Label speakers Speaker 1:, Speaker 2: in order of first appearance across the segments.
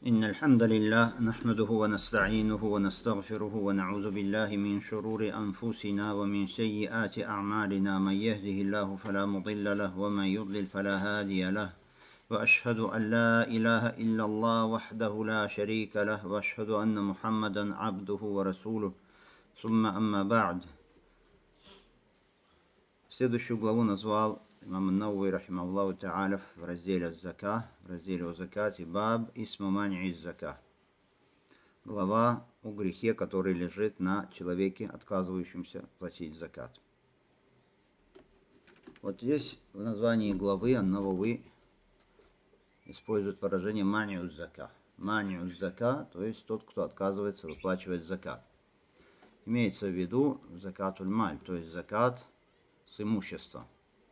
Speaker 1: إن الحمد لله نحمده ونستعينه ونستغفره ونعوذ بالله من شرور أنفسنا ومن سيئات أعمالنا من يهده الله فلا مضل له ومن يضلل فلا هادي له وأشهد أن لا إله إلا الله وحده لا شريك له وأشهد أن محمدا عبده ورسوله ثم أما بعد. Следующую главу назвал имам ан-Навави рахимахуллаху та'аля в разделе «Зака», в разделе о закате, баб исму мани из зака. Глава о грехе, который лежит на человеке, отказывающемся платить закат. Вот здесь в названии главы ан-Навави использует выражение мани из зака. Мани из зака, то есть тот, кто отказывается выплачивать закат. Имеется в виду закатуль маль, то есть закат с имущества.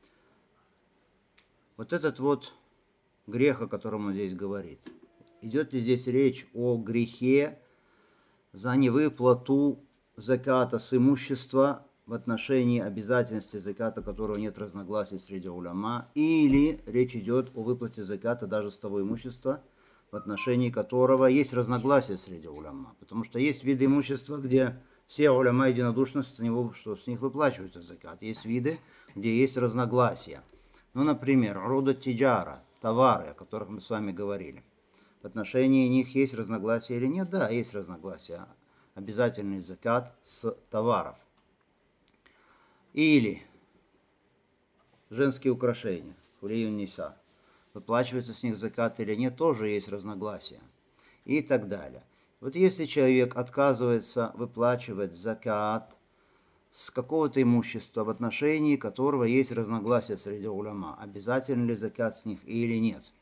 Speaker 1: Вот этот вот грех, о котором он здесь говорит. Идет ли здесь речь о грехе за невыплату заката с имущества в отношении обязательности заката, которого нет разногласий среди уляма, или речь идет о выплате заката даже с того имущества, в отношении которого есть разногласия среди уляма. Потому что есть виды имущества, где все уляма единодушны с него, что с них выплачивается закат. Есть виды, где есть разногласия. Ну, например, рода тиджара, товары, о которых мы с вами говорили. В отношении них есть разногласия или нет? Да, есть разногласия. Обязательный закат с товаров. Или женские украшения, хулиюн ниса. Выплачивается с них закат или нет, тоже есть разногласия. И так далее. Вот если человек отказывается выплачивать закат с какого-то имущества, в отношении которого есть разногласия среди уляма, обязательно ли закат с них или нет,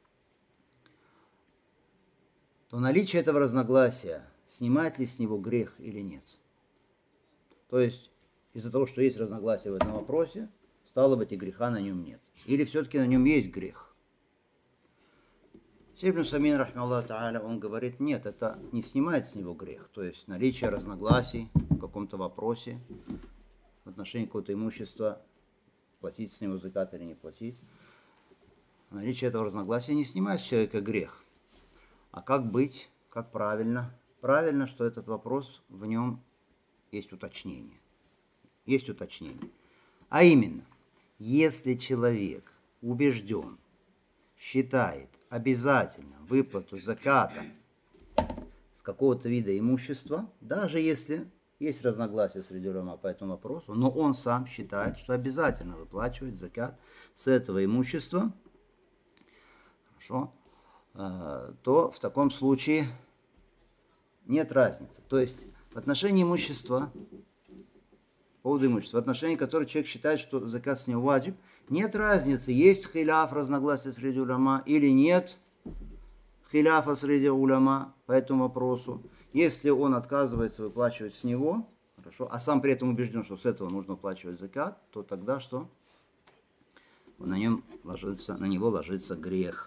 Speaker 1: то наличие этого разногласия снимает ли с него грех или нет. То есть из-за того, что есть разногласия в этом вопросе, стало быть, и греха на нем нет. Или все-таки на нем есть грех. Шейх ибн Самин, рахмаллаху та'аля, он говорит, нет, это не снимает с него грех. То есть наличие разногласий в каком-то вопросе, в отношении какого-то имущества, платить с него закат или не платить, наличие этого разногласия не снимает с человека грех. А как быть, как правильно? Правильно, что этот вопрос, в нем есть уточнение. Есть уточнение. А именно, если человек убежден, считает обязательно выплату заката с какого-то вида имущества, даже если есть разногласия среди уляма по этому вопросу, но он сам считает, что обязательно выплачивать закат с этого имущества, хорошо, то в таком случае нет разницы. То есть в отношении имущества, по поводу имущества, в отношении которого человек считает, что закат с него ваджиб, нет разницы, есть хиляф, разногласия среди уляма, или нет хиляфа среди уляма по этому вопросу. Если он отказывается выплачивать с него, хорошо, а сам при этом убежден, что с этого нужно выплачивать закат, то тогда что? На него ложится грех.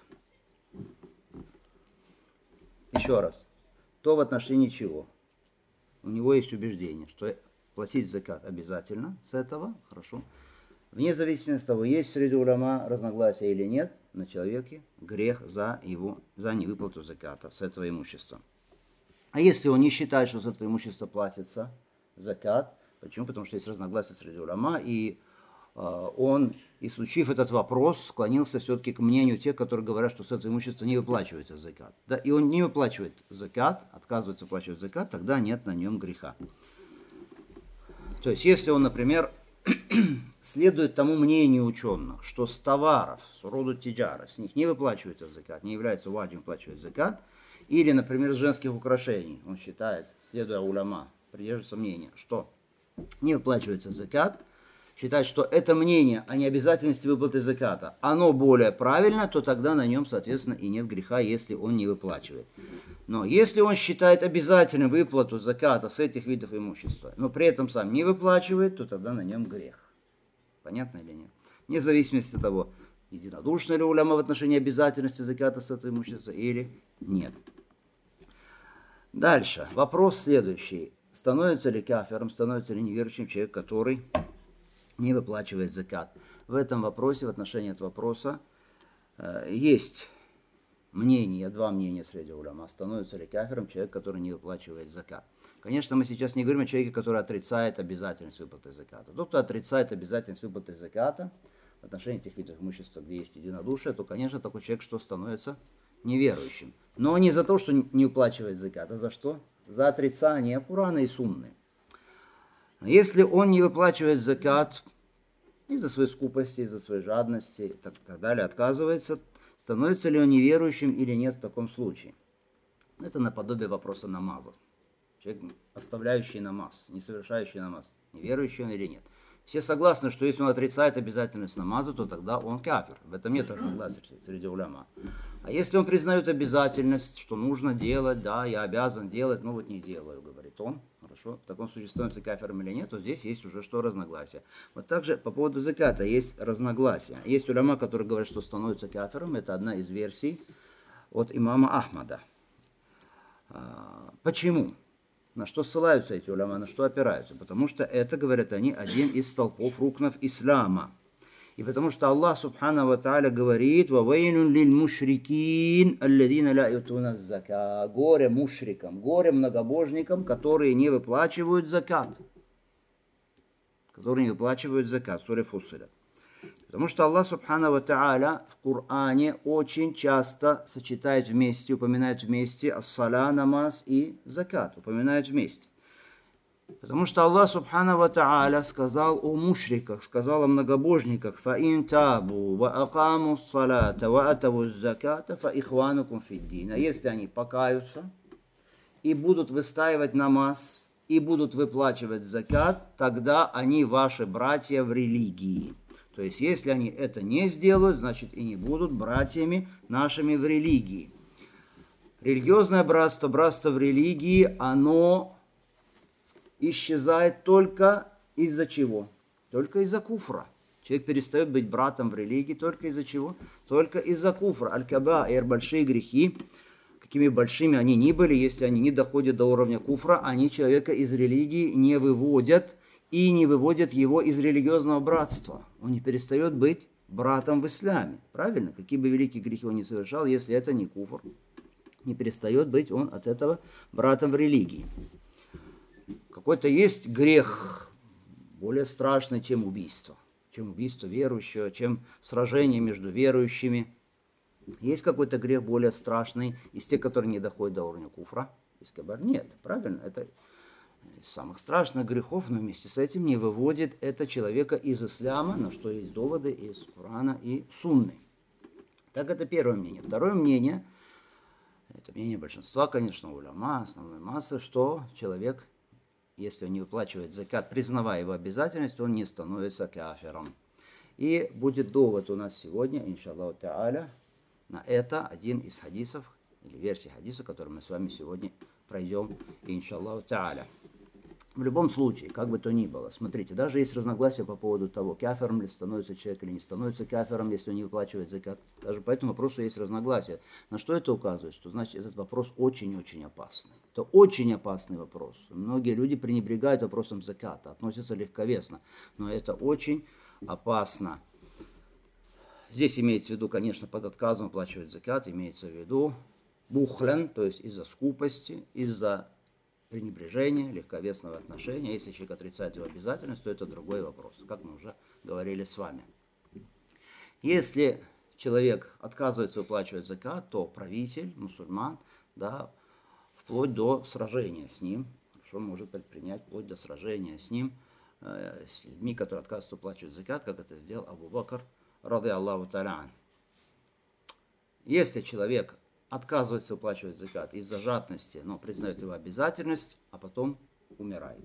Speaker 1: Еще раз. То в отношении чего? У него есть убеждение, что платить закат обязательно с этого, хорошо. Вне зависимости от того, есть среди уляма разногласия или нет, на человеке грех за невыплату заката с этого имущества. А если он не считает, что с этого имущества платится закат, почему? Потому что есть разногласия среди уляма, и он, изучив этот вопрос, склонился все-таки к мнению тех, которые говорят, что с этого имущества не выплачивается закат. Да, и он не выплачивает закат, отказывается выплачивать закат, тогда нет на нем греха. То есть, если он, например, следует тому мнению ученых, что с товаров, с рода тиджара, с них не выплачивается закат, не является ваджибом выплачивать закат, или, например, с женских украшений, он считает, следуя уляма, придерживается мнения, что не выплачивается закат, считает, что это мнение о необязательности выплаты заката, оно более правильно, то тогда на нем, соответственно, и нет греха, если он не выплачивает. Но если он считает обязательным выплату заката с этих видов имущества, но при этом сам не выплачивает, то тогда на нем грех. Понятно или нет? Вне зависимости от того, единодушно ли уляма в отношении обязательности заката с этого имущества или нет. Дальше. Вопрос следующий. Становится ли кафиром, становится ли неверующим человек, который не выплачивает закат? В этом вопросе, в отношении этого вопроса, есть мнения, два мнения среди уляма. Становится ли кафиром человек, который не выплачивает закат? Конечно, мы сейчас не говорим о человеке, который отрицает обязательность выплаты заката. Тот, кто отрицает обязательность выплаты заката в отношении тех видов имущества, где есть единодушие, то, конечно, такой человек что становится неверующим. Но не за то, что не уплачивает закат, а за что? За отрицание Курана и Сунны. Если он не выплачивает закат из-за своей скупости, из-за своей жадности и так далее, отказывается, становится ли он неверующим или нет в таком случае? Это наподобие вопроса намаза. Человек, оставляющий намаз, не совершающий намаз, неверующий он или нет. Все согласны, что если он отрицает обязательность намаза, то тогда он кафир. В этом нет разногласий среди уляма. А если он признает обязательность, что нужно делать, да, я обязан делать, но вот не делаю, говорит он, хорошо, в таком случае становится кафиром или нет, то здесь есть уже что разногласия. Вот также по поводу заката есть разногласия. Есть уляма, которые говорят, что становится кафиром, это одна из версий от имама Ахмада. Почему? На что ссылаются эти уляма, на что опираются? Потому что это, говорят они, один из столпов рукнов ислама. И потому что Аллах Субхану ва Тааля говорит: «Вавайлюн лиль мушрикин, алладина ля ютуна зака». Горе мушрикам, горе многобожникам, которые не выплачивают закат. Которые не выплачивают закат. Сура Фуссилят. Потому что Аллах Субхану ва Тааля в Коране очень часто сочетает вместе, упоминает вместе ас-сала, намаз и закат. Упоминает вместе. Потому что Аллах Субхану ва Тааля сказал о мушриках, сказал о многобожниках: «Фаин табу ва акаму ссалата ва атаву заката фа ихванукум фиддин». А если они покаются и будут выстаивать намаз, и будут выплачивать закат, тогда они ваши братья в религии. То есть, если они это не сделают, значит и не будут братьями нашими в религии. Религиозное братство, братство в религии, оно исчезает только из-за чего? Только из-за куфра. Человек перестает быть братом в религии только из-за чего? Только из-за куфра. Аль-кабаир, большие грехи, какими большими они ни были, если они не доходят до уровня куфра, они человека из религии не выводят, и не выводят его из религиозного братства. Он не перестает быть братом в исламе. Правильно? Какие бы великие грехи он ни совершал, если это не куфр, не перестает быть он от этого братом в религии. Какой-то есть грех более страшный, чем убийство. Чем убийство верующего, чем сражение между верующими. Есть какой-то грех более страшный из тех, которые не доходят до уровня куфра? Нет, правильно? Это из самых страшных грехов, но вместе с этим не выводит это человека из ислама, на что есть доводы из Корана и Сунны. Так, это первое мнение. Второе мнение, это мнение большинства, конечно, уляма, основной массы, что человек, если он не выплачивает закат, признавая его обязательность, он не становится кафиром. И будет довод у нас сегодня, иншаллаху та'аля, на это один из хадисов, или версий хадиса, который мы с вами сегодня пройдем, иншаллаху та'аля. В любом случае, как бы то ни было, смотрите, даже есть разногласия по поводу того, кафиром ли становится человек или не становится кафиром, если он не выплачивает закат. Даже по этому вопросу есть разногласия. На что это указывает? Что значит этот вопрос очень-очень опасный. Это очень опасный вопрос. Многие люди пренебрегают вопросом заката, относятся легковесно, но это очень опасно. Здесь имеется в виду, конечно, под отказом оплачивать закат, имеется в виду бухлен, то есть из-за скупости, из-за пренебрежения, легковесного отношения. Если человек отрицает его обязательность, то это другой вопрос, как мы уже говорили с вами. Если человек отказывается выплачивать закат, то правитель, мусульман, да, вплоть до сражения с ним, что может предпринять вплоть до сражения с ним, с людьми, которые отказываются выплачивать закат, как это сделал Абу Бакр, рады Аллаху та'аля. Если человек отказывается выплачивать закат из-за жадности, но признает его обязательность, а потом умирает.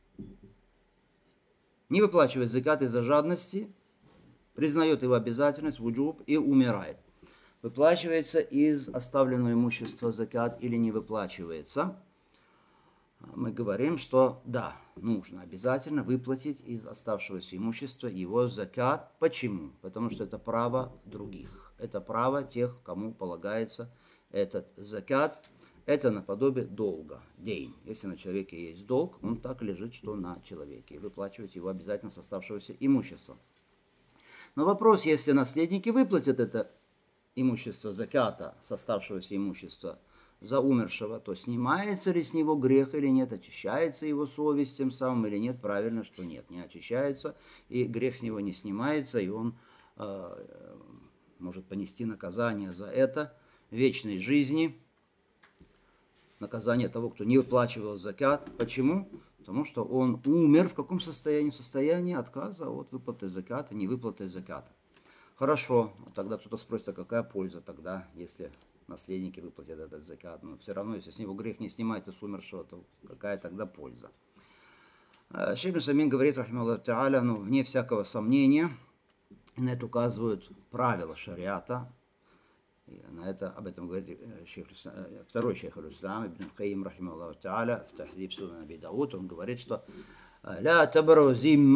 Speaker 1: Не выплачивает закат из-за жадности, признает его обязательность, вуджуб, и умирает. Выплачивается из оставленного имущества закат или не выплачивается, мы говорим, что да, нужно обязательно выплатить из оставшегося имущества его закат. Почему? Потому что это право других. Это право тех, кому полагается этот закат. Это наподобие долга, дейн. Если на человеке есть долг, он так лежит, что на человеке. И выплачивать его обязательно с оставшегося имущества. Но вопрос, если наследники выплатят это имущество заката, с оставшегося имущества за умершего, то снимается ли с него грех или нет, очищается его совесть тем самым или нет? Правильно, что нет, не очищается, и грех с него не снимается, и он может понести наказание за это вечной жизни, наказание того, кто не выплачивал закат. Почему? Потому что он умер в каком состоянии? В состоянии отказа от выплаты заката, невыплаты заката. Хорошо, тогда кто-то спросит, а какая польза тогда, если наследники выплатят этот закат? Но все равно, если с него грех не снимается с умершего, то какая тогда польза? Шейх ибн Усаймин говорит, рахимахуллаху тааля, вне всякого сомнения, на это указывают правила шариата. И об этом говорит второй шейх аль-Ислам, ибн Каим, рахимахуллаху тааля, в Тахзиб Сунан Аби Дауд, он говорит, что «Ла табрау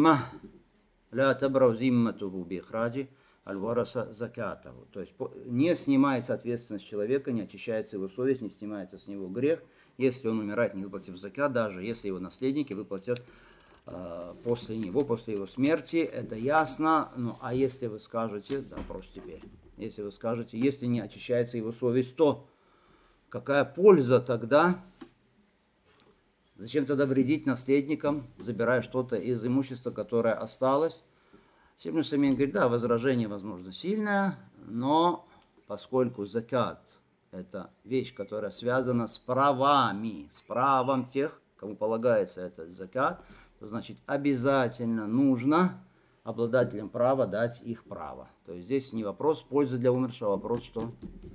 Speaker 1: зимматуху би ихраджи аль-вараса закатаху». То есть не снимается ответственность человека, не очищается его совесть, не снимается с него грех, если он умирает, не выплатив закат, даже если его наследники выплатят после него, после его смерти. Это ясно. А если вы скажете, вопрос теперь, если вы скажете, если не очищается его совесть, то какая польза тогда? Зачем тогда вредить наследникам, забирая что-то из имущества, которое осталось? Шейх ибн Усаймин говорит, да, возражение, возможно, сильное, но поскольку закат – это вещь, которая связана с правами, с правом тех, кому полагается этот закат, то значит обязательно нужно обладателям права дать их право. То есть здесь не вопрос пользы для умершего, а вопрос, что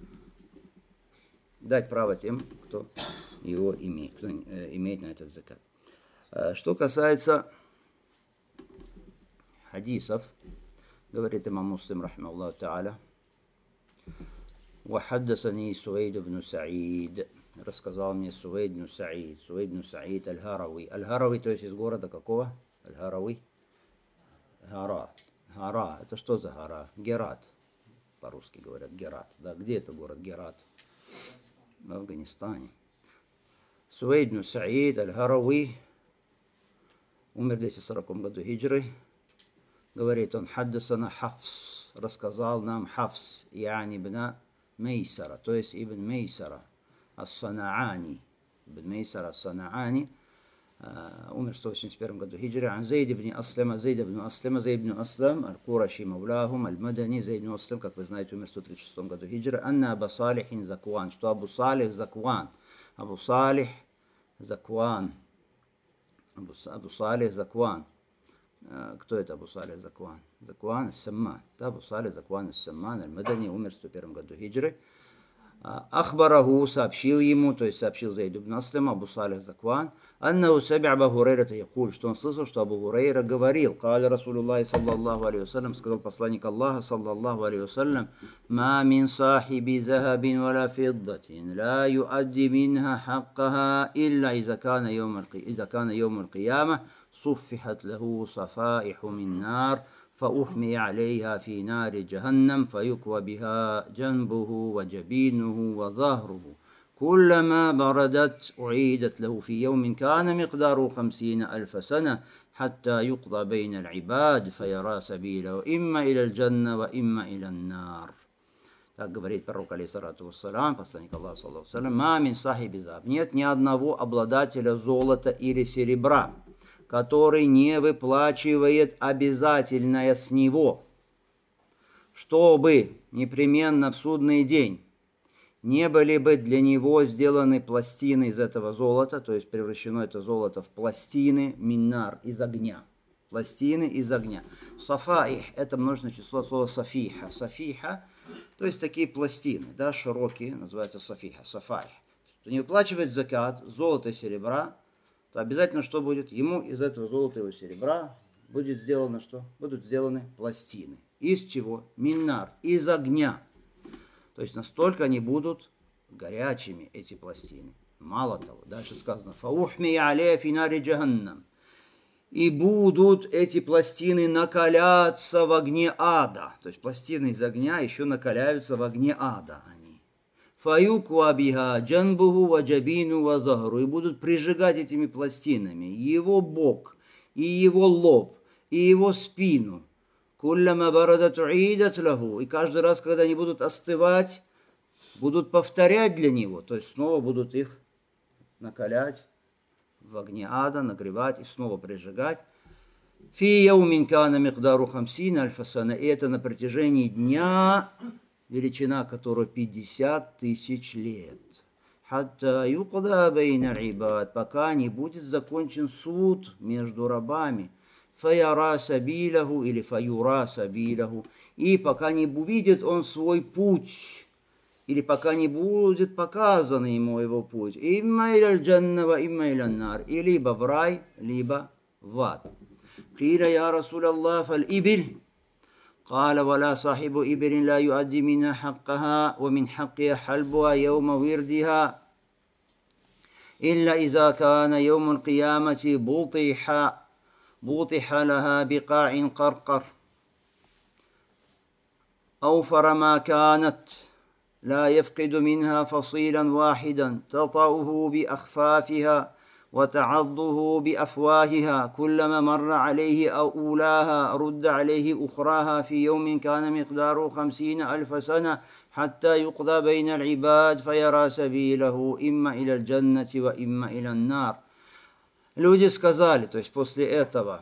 Speaker 1: дать право тем, кто его имеет, кто имеет на этот закат. Что касается хадисов, говорит имам Муслим, рахимахуллаху тааля, «Вахаддасани Суэйд ибн Саид», рассказал мне Суэйд ибн Саид аль-Харави. Аль-Харави, то есть из города какого? Аль-Харави? Гара. Это что за гора? Герат. По-русски говорят Герат. Да, где это город Герат? В Афганистане. Суэйд ибн Саид аль-Харави умер в 240 году хиджры. Говорит он, хаддасана Хафс, рассказал нам Хафс, яни ибн Мейсара, то есть ибн Мейсара ас-Санаани. Ибн Мейсара ас-Санаани умер в 181 году хиджры. Ан Зейд ибн Аслам, Зейд ибн Аслам, аль-Кураши мавлахум, аль-Мадани, Зейд ибн Аслам, как вы знаете, умер в 136 году хиджры. Анна Аба Салихин Закван, что Абу Салих Закван. Абу Салих Закван. Кто это Абу Салих Закван? Закван ас-Самман. Да, Абу Салих Закван ас-Самман, аль-Мадани, умер в 101 году хиджры. Ахбараху, сообщил ему, то есть сообщил Зейд ибн Аслам, Абу Салих Закван, аннаху сами'а Аба Хурайрата якуль, что он слышал, что Абу Хурайра говорил, каля Расулуллахи саллаллаху алейхи вассалям, сказал посланник Аллаха саллаллаху алейхи вассалям, ма мин сахиби захабин валя фиддатин, ла юадди минха хаккаха, илля иза кана йоум аль-кияма, суффихат лаху сафаиху мин нар, فأحمي عليها في نار جهنم فيكوى بها جنبه وجبينه وظهره كلما بردت أعيدت له في يوم كان مقداره 50,000 سنة حتى يقضى بين العباد فيرى سبيله إما إلى الجنة وإما إلى النار. Так говорит пророк, алейхиссалату вассалям, посланник Аллаха, саллаллаху алейхи ва саллям, ма мин сахиби захаб, нет ни одного обладателя золота или серебра, который не выплачивает обязательное с него, чтобы непременно в судный день не были бы для него сделаны пластины из этого золота, то есть превращено это золото в пластины, миннар, из огня. Пластины из огня. Сафаих – это множественное число слова сафиха. Сафиха, то есть такие пластины, да, широкие, называются сафиха, сафаих. Кто не выплачивает закат, золото и серебра, то обязательно что будет? Ему из этого золота и серебра будет сделано что? Будут сделаны пластины. Из чего? Миннар, из огня. То есть настолько они будут горячими, эти пластины. Мало того, дальше сказано, фаухми алейха фи нари джаханнам. И будут эти пластины накаляться в огне ада. То есть пластины из огня еще накаляются в огне ада. Фаюква биха джанбуху ва джабину ва захру. И будут прижигать этими пластинами его бок, и его лоб, и его спину. Кулляма барадат уидат лаху. И каждый раз, когда они будут остывать, будут повторять для него. То есть снова будут их накалять в огне ада, нагревать и снова прижигать. Фи яумин кана микдару хамсина альфасана. И это на протяжении дня, величина которого 50 тысяч лет. Хатта юкда бейна ибад. Пока не будет закончен суд между рабами. Фаяра сабилаху или фаюра сабилаху. И пока не увидит он свой путь. Или пока не будет показан ему его путь. Имма иля джанна ва имма иля нар. И либо в рай, либо в ад. Киля я Расул Аллах фаль ибиль. قال ولا صاحب إبل لا يؤدي منها حقها ومن حقها حلبها يوم وردها إلا إذا كان يوم القيامة بوطح لها بقاع قرقر أوفر ما كانت لا يفقد منها فصيلا واحدا تطأه بأخفافها وتعضه بأفواهها كلما مر عليه أو أولاها رد عليه أخراها في يوم كان مقداره 50,000 سنة حتى يقضى بين العباد فيرى سبيله إما إلى الجنة وإما إلى النار. Люди сказали, то есть после этого: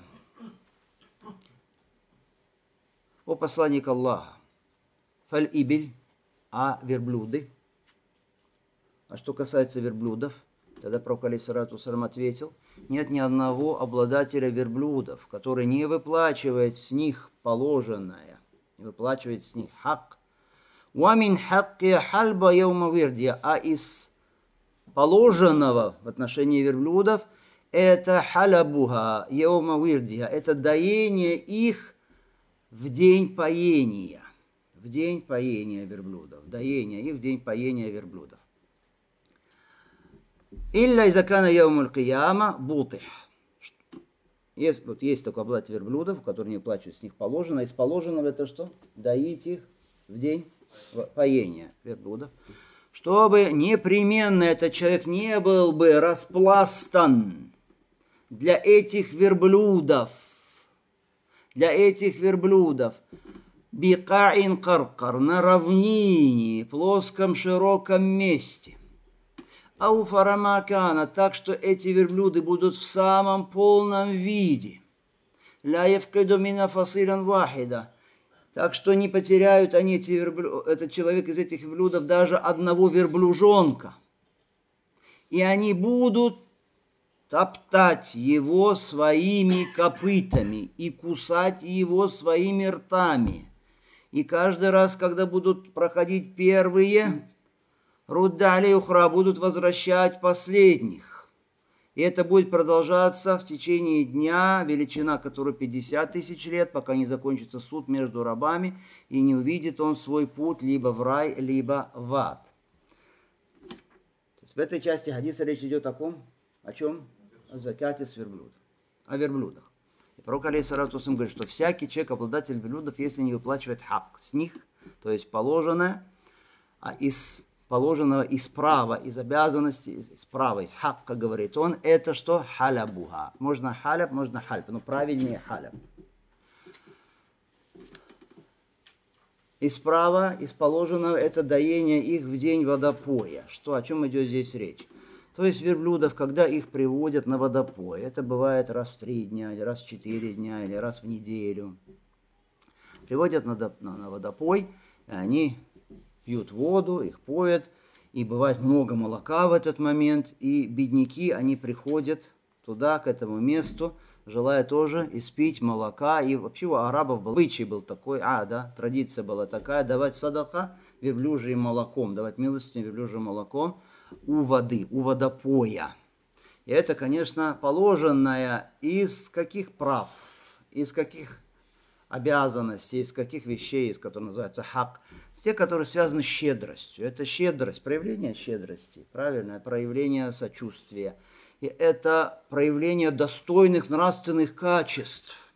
Speaker 1: о посланник Аллаха, фаль ибиль, а верблюды? А что касается верблюдов, тогда пророк алейхиссалату вассалям ответил: нет ни одного обладателя верблюдов, который не выплачивает с них положенное, не выплачивает с них хак. Уамин хакки хальба яума вирдия, а из положенного в отношении верблюдов это халабуха яума вирдия, это доение их в день поения. В день поения верблюдов. Доение их в день поения верблюдов. Илля изакана яумуль кияма бутих. Есть такой обладатель верблюдов, который не плачут с них положено. Из положенного это что? Доить их в день поения верблюдов. Чтобы непременно этот человек не был бы распластан для этих верблюдов. Для этих верблюдов. Бикаин каркар, на равнине, плоском широком месте. Ауфарамакана, так что эти верблюды будут в самом полном виде. Ля евкиду мина фасилян вахида, так что не потеряют они, этот человек из этих верблюдов, даже одного верблюжонка. И они будут топтать его своими копытами и кусать его своими ртами. И каждый раз, когда будут проходить первые, рудда алей ухра, будут возвращать последних. И это будет продолжаться в течение дня, величина которой 50 тысяч лет, пока не закончится суд между рабами, и не увидит он свой путь либо в рай, либо в ад. То есть в этой части хадиса речь идет о чем? О закате с верблюдов. О верблюдах. И пророк алейхиссалату вассалям говорит, что всякий человек, обладатель верблюдов, если не выплачивает хак с них, то есть положенное, а из положенного из права, из обязанности, из права, из хакка, говорит он, это что? Халябуха. Можно халяб, можно хальб, но правильнее халяб. Из права, из положенного, это доение их в день водопоя. Что, о чем идет здесь речь? То есть верблюдов, когда их приводят на водопой, это бывает раз в 3 дня, или раз в 4 дня, или раз в неделю. Приводят на водопой, и они пьют воду, их поят, и бывает много молока в этот момент, и бедняки, они приходят туда, к этому месту, желая тоже испить молока. И вообще у арабов был обычай был такой, традиция была такая, давать садака верблюжьим молоком, давать милостыню верблюжьим молоком у воды, у водопоя. И это, конечно, положенное из каких прав, из каких обязанностей, из каких вещей, из которых называется хак, те, которые связаны с щедростью. Это щедрость, проявление щедрости, правильное проявление сочувствия. И это проявление достойных нравственных качеств.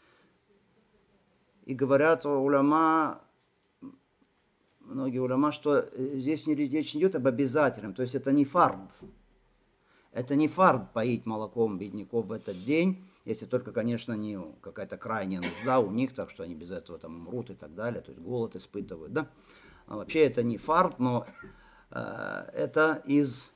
Speaker 1: И говорят уляма, многие уляма, что здесь речь не идет об обязательном, то есть это не фард. Это не фард поить молоком бедняков в этот день. Если только, конечно, не какая-то крайняя нужда у них, так что они без этого там умрут и так далее, то есть голод испытывают, да. А вообще это не фарт, но это из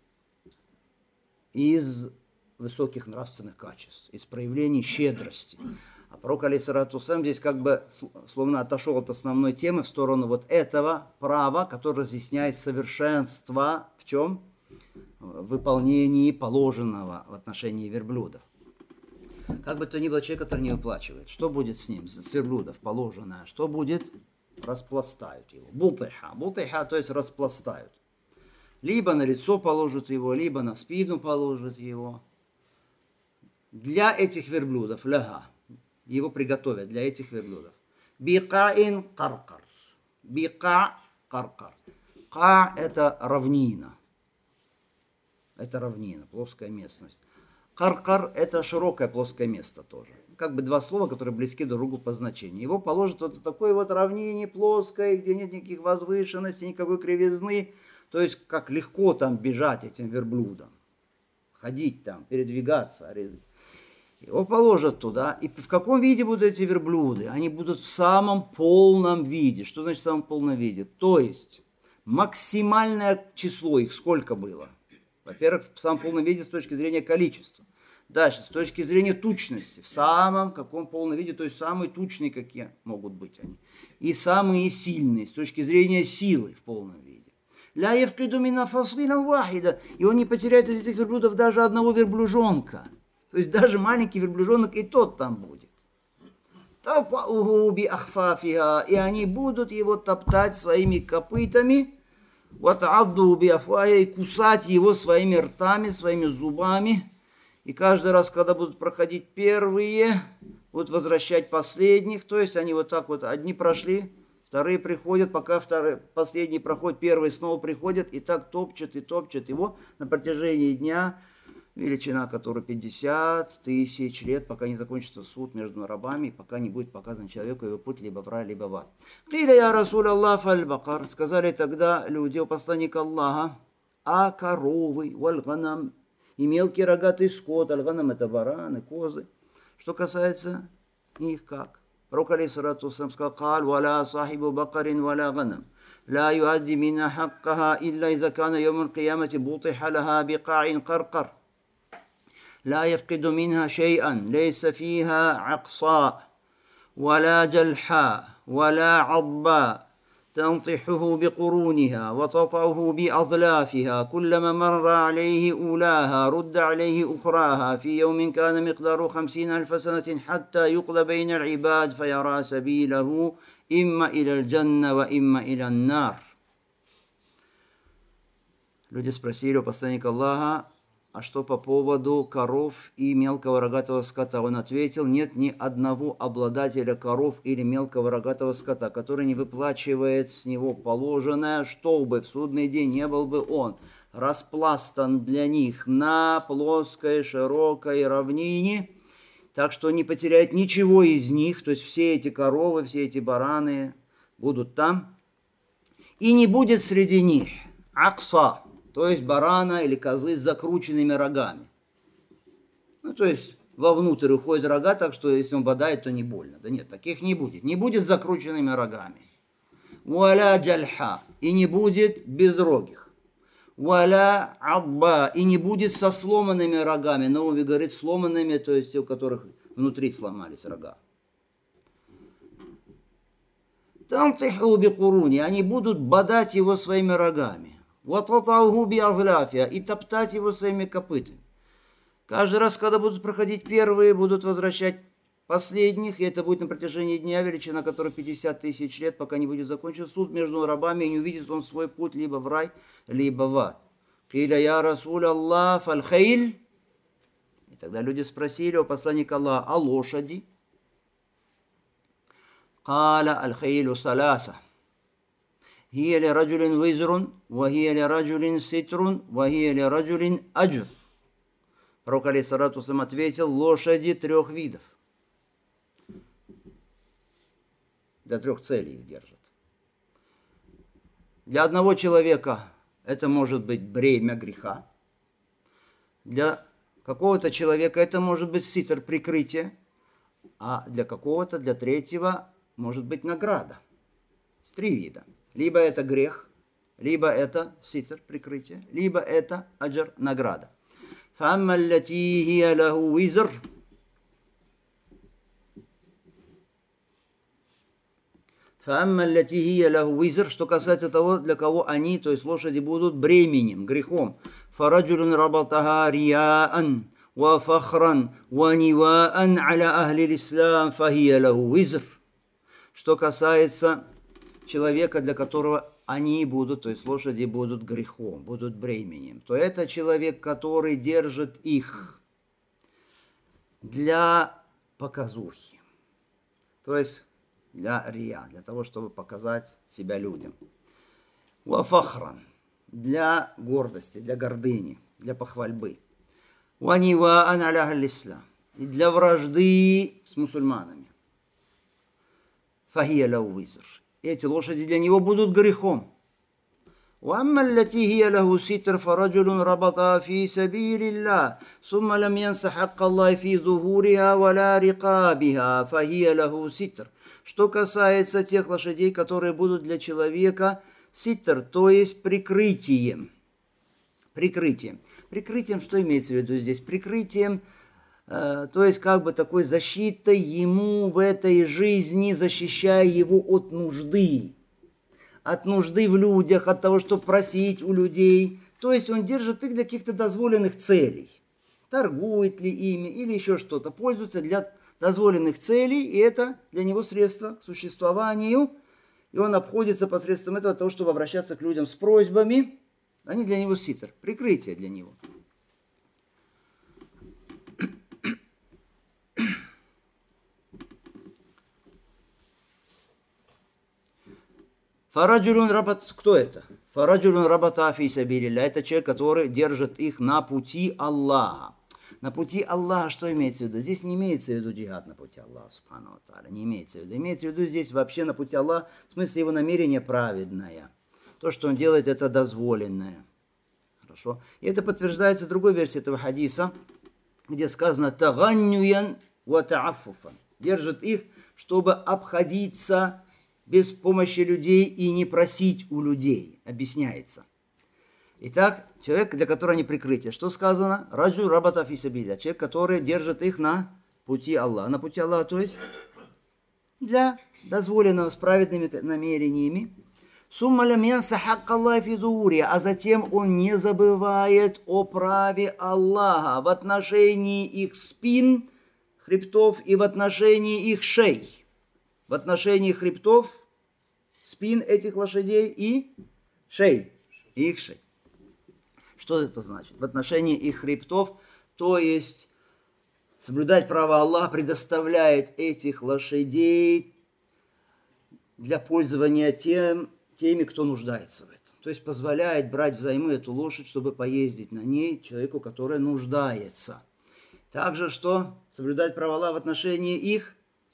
Speaker 1: высоких нравственных качеств, из проявлений щедрости. А пророк алейхиссалату вассалям здесь как бы словно отошел от основной темы в сторону вот этого права, которое разъясняет совершенство в чем? В выполнении положенного в отношении верблюдов. Как бы то ни было, человек, который не выплачивает, что будет с ним, с верблюдов положенное, что будет? Распластают его. Бултыха. Бултыха, то есть распластают. Либо на лицо положат его, либо на спину положат его. Для этих верблюдов, ляга, его приготовят для этих верблюдов. Бикаин каркар. Бика каркар. Ка – это равнина. Это равнина, плоская местность. Каркар – это широкое плоское место тоже. Как бы два слова, которые близки друг другу по значению. Его положат вот такой вот равнине плоской, где нет никаких возвышенностей, никакой кривизны. То есть, как легко там бежать этим верблюдам. Ходить там, передвигаться. Его положат туда. И в каком виде будут эти верблюды? Они будут в самом полном виде. Что значит в самом полном виде? То есть, максимальное число их сколько было? Во-первых, в самом полном виде с точки зрения количества. Дальше, с точки зрения тучности. В самом каком полном виде, то есть самые тучные, какие могут быть они. И самые сильные, с точки зрения силы в полном виде. Ля евкиду мина фаслина вахида. И он не потеряет из этих верблюдов даже одного верблюжонка. То есть даже маленький верблюжонок и тот там будет. И они будут его топтать своими копытами. И кусать его своими ртами, своими зубами. И каждый раз, когда будут проходить первые, будут возвращать последних. То есть они вот так вот, одни прошли, вторые приходят, пока последние проходят, первые снова приходят, и так топчут его на протяжении дня, величина которой 50 тысяч лет, пока не закончится суд между рабами, пока не будет показан человеку его путь либо в рай, либо в ад. «Киля я Расуль Аллах фаль-бакар», сказали тогда люди у посланника Аллаха, а коровы, валь-ганам, и мелкий рогатый скот, аль-ганам это бараны, козы. Что касается их, как? Пророк алейхиссалату вассалям сказал: «Каль валя сахибу бакарин валя ганам, ла юадди мина хаккаха илля иза кана йомул киямати бутиха лаха бикаин каркар. لا يفقد منها شيئا ليس فيها عقصاء ولا جلحاء ولا عضباء تنطحه بقرونها وتطعه بأظلافها كلما مر عليه أولاها رد عليه أخراها في يوم كان مقداره 50,000 سنة حتى يقضى بين العباد فيرى سبيله إما إلى الجنة وإما إلى النار». Люди спросили у посланника Аллаха: а что по поводу коров и мелкого рогатого скота? Он ответил: нет ни одного обладателя коров или мелкого рогатого скота, который не выплачивает с него положенное, чтобы в судный день не был бы он распластан для них на плоской широкой равнине, так что не потеряет ничего из них, то есть все эти коровы, все эти бараны будут там, и не будет среди них акса, то есть барана или козы с закрученными рогами. Ну, то есть вовнутрь уходят рога, так что если он бодает, то не больно. Да нет, таких не будет. Не будет с закрученными рогами. Валя джальха. И не будет безрогих. Валя адба. И не будет со сломанными рогами. Науми говорит сломанными, то есть у которых внутри сломались рога. Там тиху бикуруни. Они будут бодать его своими рогами. И топтать его своими копытами. Каждый раз, когда будут проходить первые, будут возвращать последних, и это будет на протяжении дня, величина которой 50 тысяч лет, пока не будет закончен суд между рабами, и не увидит он свой путь либо в рай, либо в ад. «Киля я Расуль Аллах фаль-хаиль». И тогда люди спросили у посланника Аллаха о лошади. «Каля аль-хаилю саласа. هي لرجل وزر وهي لرجل ستر وهي لرجل أجر». Пророк алейхиссалату вассалям ответил: лошади 3 видов. Для 3 целей их держат. Для одного человека это может быть бремя греха, какого-то человека это может быть ситр, прикрытие, а для какого-то, для третьего может быть награда. С три вида. Либо это грех, либо это ситр, прикрытие, либо это аджр, награда. فَأَمَّا الَّتِي هِيَ لَهُ وِزْرٌ فَأَمَّا الَّتِي هِيَ لَهُ وِزْرٌ, что касается того, для кого они, то есть лошади, будут бременем, грехом. فَرَجُلٌ رَبَطَهَا رِيَاءً وَفَخْرًا وَنِوَاءً عَلَى أَهْلِ الْإِسْلَامِ فَهِيَ لَهُ وِزْرٌ. Что касается человека, для которого они будут, то есть лошади будут грехом, будут бременем, то это человек, который держит их для показухи, то есть для рия, для того, чтобы показать себя людям. Вафахран, для гордости, для гордыни, для похвальбы. Ваниваан аля аль-ислам, и для вражды с мусульманами. Фахия лау визр. Эти лошади для него будут грехом. وأما التي هي له ستر فرجل ربطها في سبيل الله ثم لم ينس حق الله في ظهورها ولا رقابها فهي له ستر. Что касается тех лошадей, которые будут для человека ситр, то есть прикрытием. Прикрытием, что имеется в виду здесь? Прикрытием, то есть как бы такой защитой ему в этой жизни, защищая его от нужды. От нужды в людях, от того, чтобы просить у людей. То есть он держит их для каких-то дозволенных целей. Торгует ли ими или еще что-то. Пользуется для дозволенных целей, и это для него средство к существованию. И он обходится посредством этого того, чтобы обращаться к людям с просьбами. Они для него ситр, прикрытие для него. Фараджулун рабат, кто это? Фараджулун рабата фи сабилилля. Это человек, который держит их на пути Аллаха. На пути Аллаха что имеется в виду? Здесь не имеется в виду джихад на пути Аллаха, субхану ва тааля. Не имеется в виду. Имеется в виду здесь вообще на пути Аллаха, в смысле его намерение праведное. То, что он делает, это дозволенное. Хорошо. И это подтверждается другой версией этого хадиса, где сказано «таганнюян ва тааффуфан». Держит их, чтобы обходиться без помощи людей и не просить у людей, объясняется. Итак, человек, для которого они прикрытие. Что сказано? Раджу рабата фи сабилля. Человек, который держит их на пути Аллаха. На пути Аллаха, то есть для дозволенного с праведными намерениями. Сумма лям янса хакка Аллахи фи зухури. А затем он не забывает о праве Аллаха в отношении их спин, хребтов и в отношении их шей. В отношении хребтов, спин этих лошадей и шей, их шей. Что это значит? В отношении их хребтов, то есть соблюдать право Аллаха предоставляет этих лошадей для пользования теми, кто нуждается в этом. То есть позволяет брать взаймы эту лошадь, чтобы поездить на ней человеку, который нуждается. Также что? Соблюдать право Аллаха в отношении их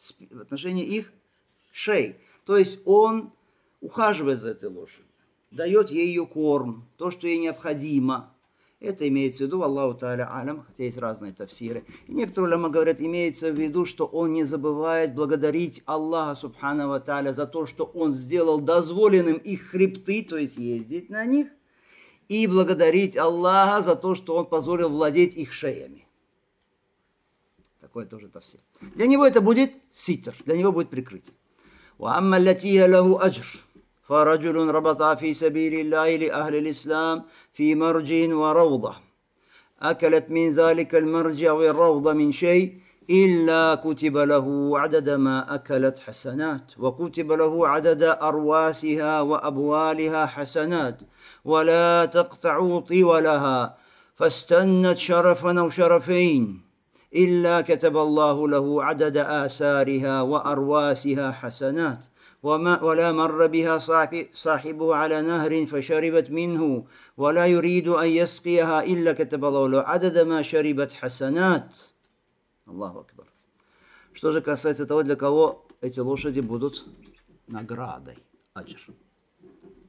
Speaker 1: шей. То есть он ухаживает за этой лошадью, дает ей ее корм, то, что ей необходимо. Это имеется в виду, Аллаху Тааля алям, хотя есть разные тафсиры. И некоторые уляма говорят, имеется в виду, что он не забывает благодарить Аллаха Субхану ва Тааля за то, что он сделал дозволенным их хребты, то есть ездить на них, и благодарить Аллаха за то, что он позволил владеть их шеями. Такое тоже тафсир. Для него это будет ситр, для него будет прикрытие. وأما التي له أجر فرجل ربط في سبيل الله لأهل الإسلام في مرج وروضة أكلت من ذلك المرج والروضة من شيء إلا كتب له عدد ما أكلت حسنات وكتب له عدد أرواسها وأبوالها حسنات ولا تقطعوا طولها فاستنت شرفا أو شرفين إلا كتب الله له عدد آثارها وأرواسها حسنات ولا مر بها صاحبه على نهر فشربت منه ولا يريد أن يسقيها إلا كتب الله له عدد ما شربت حسنات. Аллаху Акбар. Что же касается того, для кого эти лошади будут наградой, аджр.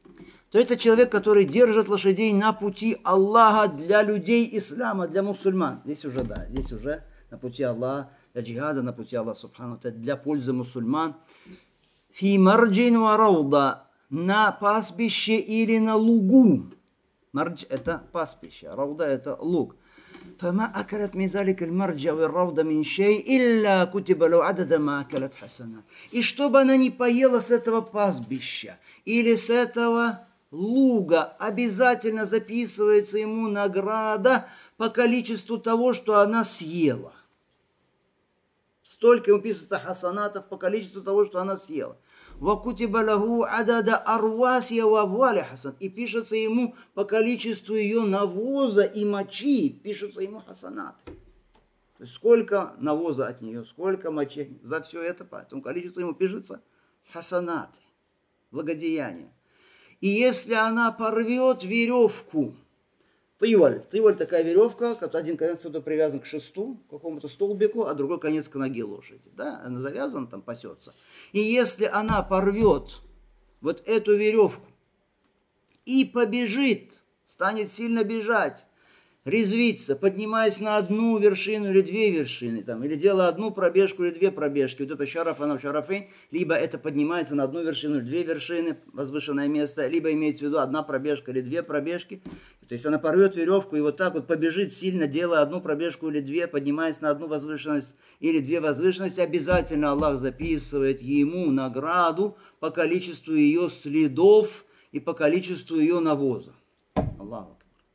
Speaker 1: то это человек, который держит лошадей на пути Аллаха для людей ислама, для мусульман. Здесь уже на пути Аллаха, для джихада, на пути Аллаха, субхану, для пользы мусульман. Фи марджин ва рауда, на пастбище или на лугу. Мардж – это пастбище, рауда – это луг. فما أكلت من ذلك المرجع والروضة من شيء إلا كتب له عدد ما أكلت حسنات. И чтобы она не поела с этого пастбища или с этого луга, обязательно записывается ему награда по количеству того, что она съела. Столько ему пишется хасанатов по количеству того, что она съела. وَكُتِبَ لَهُ عَدَدَ أَرْوَاسِيَ وَأَبْوَالِ حَسَنَ. И пишется ему по количеству ее навоза и мочи, пишется ему хасанат. То есть сколько навоза от нее, сколько мочи, за все это, по этому количеству ему пишется хасанаты, благодеяния. И если она порвет веревку, тываль такая веревка, один конец привязан к шесту, к какому-то столбику, а другой конец к ноге лошади. Да, она завязана, там пасется. И если она порвет вот эту веревку и побежит, станет сильно бежать, резвиться, поднимаясь на одну вершину или две вершины, там, или делая одну пробежку или две пробежки, вот это шараф, она в шарафейн, либо это поднимается на одну вершину или две вершины, возвышенное место, либо имеется в виду одна пробежка или две пробежки. То есть она порвет веревку и вот так вот побежит сильно, делая одну пробежку или две, поднимаясь на одну возвышенность или две возвышенности, обязательно Аллах записывает ему награду по количеству ее следов и по количеству ее навоза. Аллаху.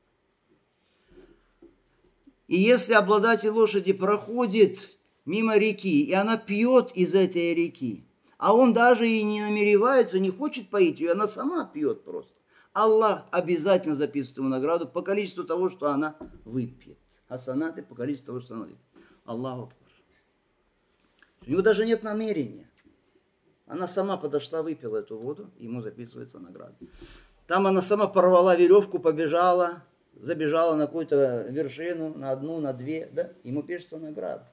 Speaker 1: И если обладатель лошади проходит мимо реки, и она пьет из этой реки, а он даже и не намеревается, не хочет поить ее, она сама пьет просто, Аллах обязательно записывает ему награду по количеству того, что она выпьет. Хасанаты по количеству того, что она выпьет. Аллаху акбар. У него даже нет намерения. Она сама подошла, выпила эту воду, и ему записывается награда. Там она сама порвала веревку, побежала, забежала на какую-то вершину, на одну, на две, да, ему пишется награда.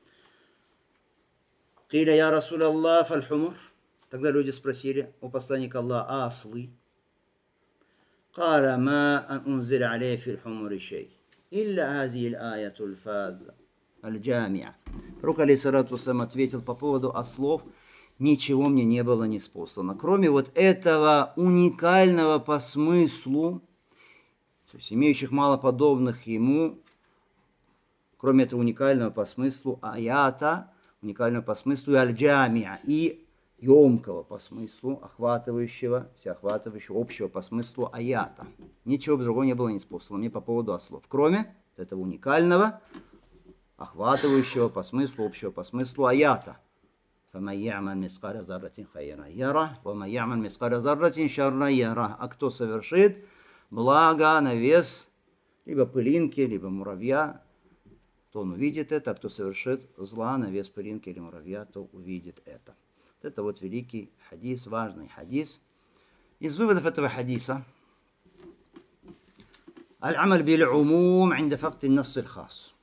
Speaker 1: Киля я Расуль Аллах фаль-хумур. Тогда люди спросили у посланника Аллаха, а ослы? قال ما أنزل عليه في الحمر شيء إلا هذه الآية الفاذة الجامعة. Пророк алейхиссалату вассалям ответил по поводу ослов: ничего мне не было ниспослано, кроме вот этого уникального по смыслу, то есть имеющих мало подобных ему, кроме этого уникального по смыслу аята, уникального по смыслу аль-джамиа, и емкого по смыслу, охватывающего, всеохватывающего, общего по смыслу аята. Ничего другого не было ниспослано мне по поводу ослов, кроме этого уникального, охватывающего по смыслу, общего по смыслу аята. فَمَنْ يَعْمَلْ مِثْقَالَ ذَرَّةٍ خَيْرًا يَرَهُ وَمَنْ يَعْمَلْ مِثْقَالَ ذَرَّةٍ شَرًّا يَرَهُ. А кто совершит благо на вес либо пылинки, либо муравья, то он увидит это, а кто совершит зла на вес пылинки или муравья, то увидит это. Вот это вот великий хадис, важный хадис. Из выводов этого хадиса: аль-амаль биль-умум инда факти насс аль-хас.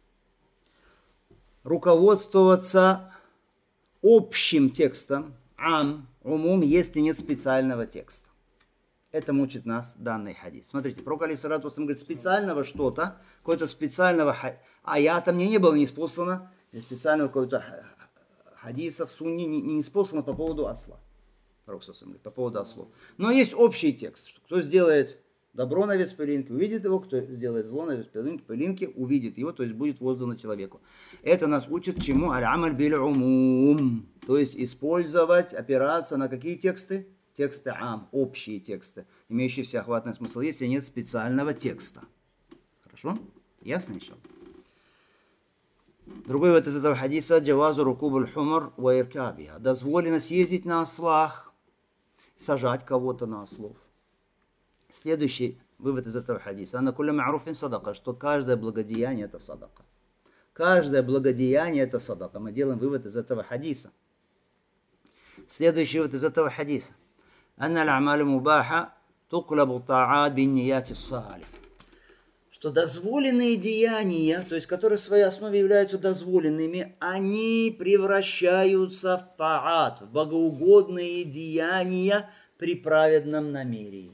Speaker 1: Руководствоваться общим текстом, умум, если нет специального текста. Это мучит нас данный хадис. Смотрите, пророк алейхиссалату вассалям говорит, специального что-то, какого-то специального аята мне не было ниспослано, или специального какого-то хадиса в сунне не ниспослано по поводу осла. Пророк говорит, по поводу ослов. Но есть общий текст. Кто сделает добро на вес пылинки, увидит его, кто сделает зло на вес пылинки, увидит его, то есть будет воздано человеку. Это нас учит чему? Аль-амаль биль-умум. То есть использовать, опираться на какие тексты? Тексты общие тексты, имеющие всеохватный смысл, если нет специального текста. Хорошо? Ясно еще? Другой вывод из этого хадиса: джавазу рукубуль хумар ва иркабиха. Дозволено съездить на ослах, сажать кого-то на ослов. Следующий вывод из этого хадиса: анна кулля ма'руфин садака, что каждое благодеяние это садака. Каждое благодеяние это садака. Мы делаем вывод из этого хадиса. Следующий вывод из этого хадиса: анна аль-амалю мубаха туклабу та'ат бин-ният ас-салих. Что дозволенные деяния, то есть которые в своей основе являются дозволенными, они превращаются в та'ат, в богоугодные деяния при праведном намерении.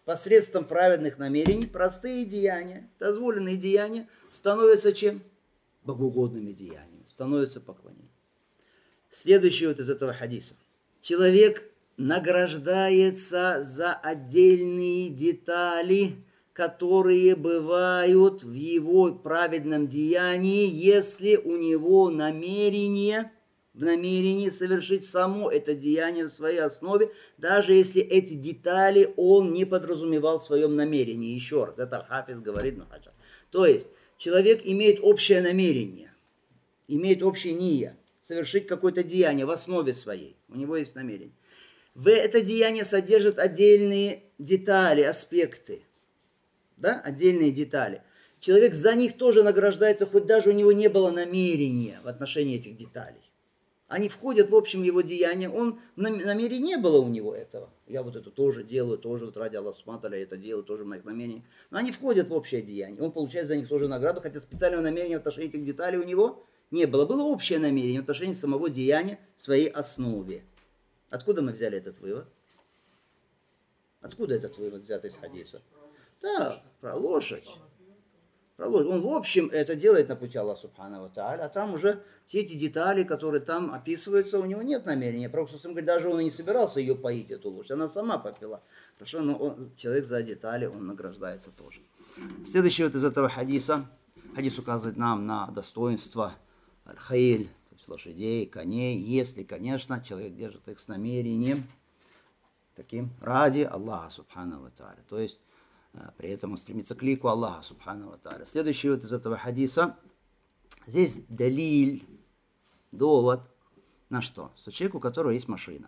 Speaker 1: посредством праведных намерений, простые деяния, дозволенные деяния становятся чем? Богоугодными деяниями, становятся поклонением. Следующий вот из этого хадиса. Человек награждается за отдельные детали, которые бывают в его праведном деянии, если у него в намерении совершить само это деяние в своей основе, даже если эти детали он не подразумевал в своем намерении. Еще раз, это Хафиз говорит Нухаджар. То есть, человек имеет общее намерение, имеет общее ния, совершить какое-то деяние в основе своей. У него есть намерение. Это деяние содержит отдельные детали, аспекты. Да? Отдельные детали. Человек за них тоже награждается, хоть даже у него не было намерения в отношении этих деталей. Они входят в общем его деяние. Он в намерении не было у него этого. Я вот это тоже делаю, тоже вот ради Аллаха Субхану ва Тааля это делаю, тоже в моих намерениях. Но они входят в общее деяние. Он получает за них тоже награду, хотя специального намерения в отношении этих деталей у него не было. Было общее намерение в отношении самого деяния в своей основе. Откуда мы взяли этот вывод? Откуда этот вывод взят из хадиса? Да, про лошадь. Он в общем это делает на пути Аллаха Субхану ва Тааля, а там уже все эти детали, которые там описываются, у него нет намерения. Пророк говорит, даже он и не собирался ее поить, эту лошадь, она сама попила. Хорошо, но человек за детали, он награждается тоже. Следующий вот из этого хадиса. Хадис указывает нам на достоинство аль-хаиль, то есть лошадей, коней, если, конечно, человек держит их с намерением таким ради Аллаха Субхану ва Тааля. То есть при этом он стремится к лику Аллаха Субхану ва Тааля. Следующий вот из этого хадиса. Здесь далиль, довод на что? Что человек, у которого есть машина.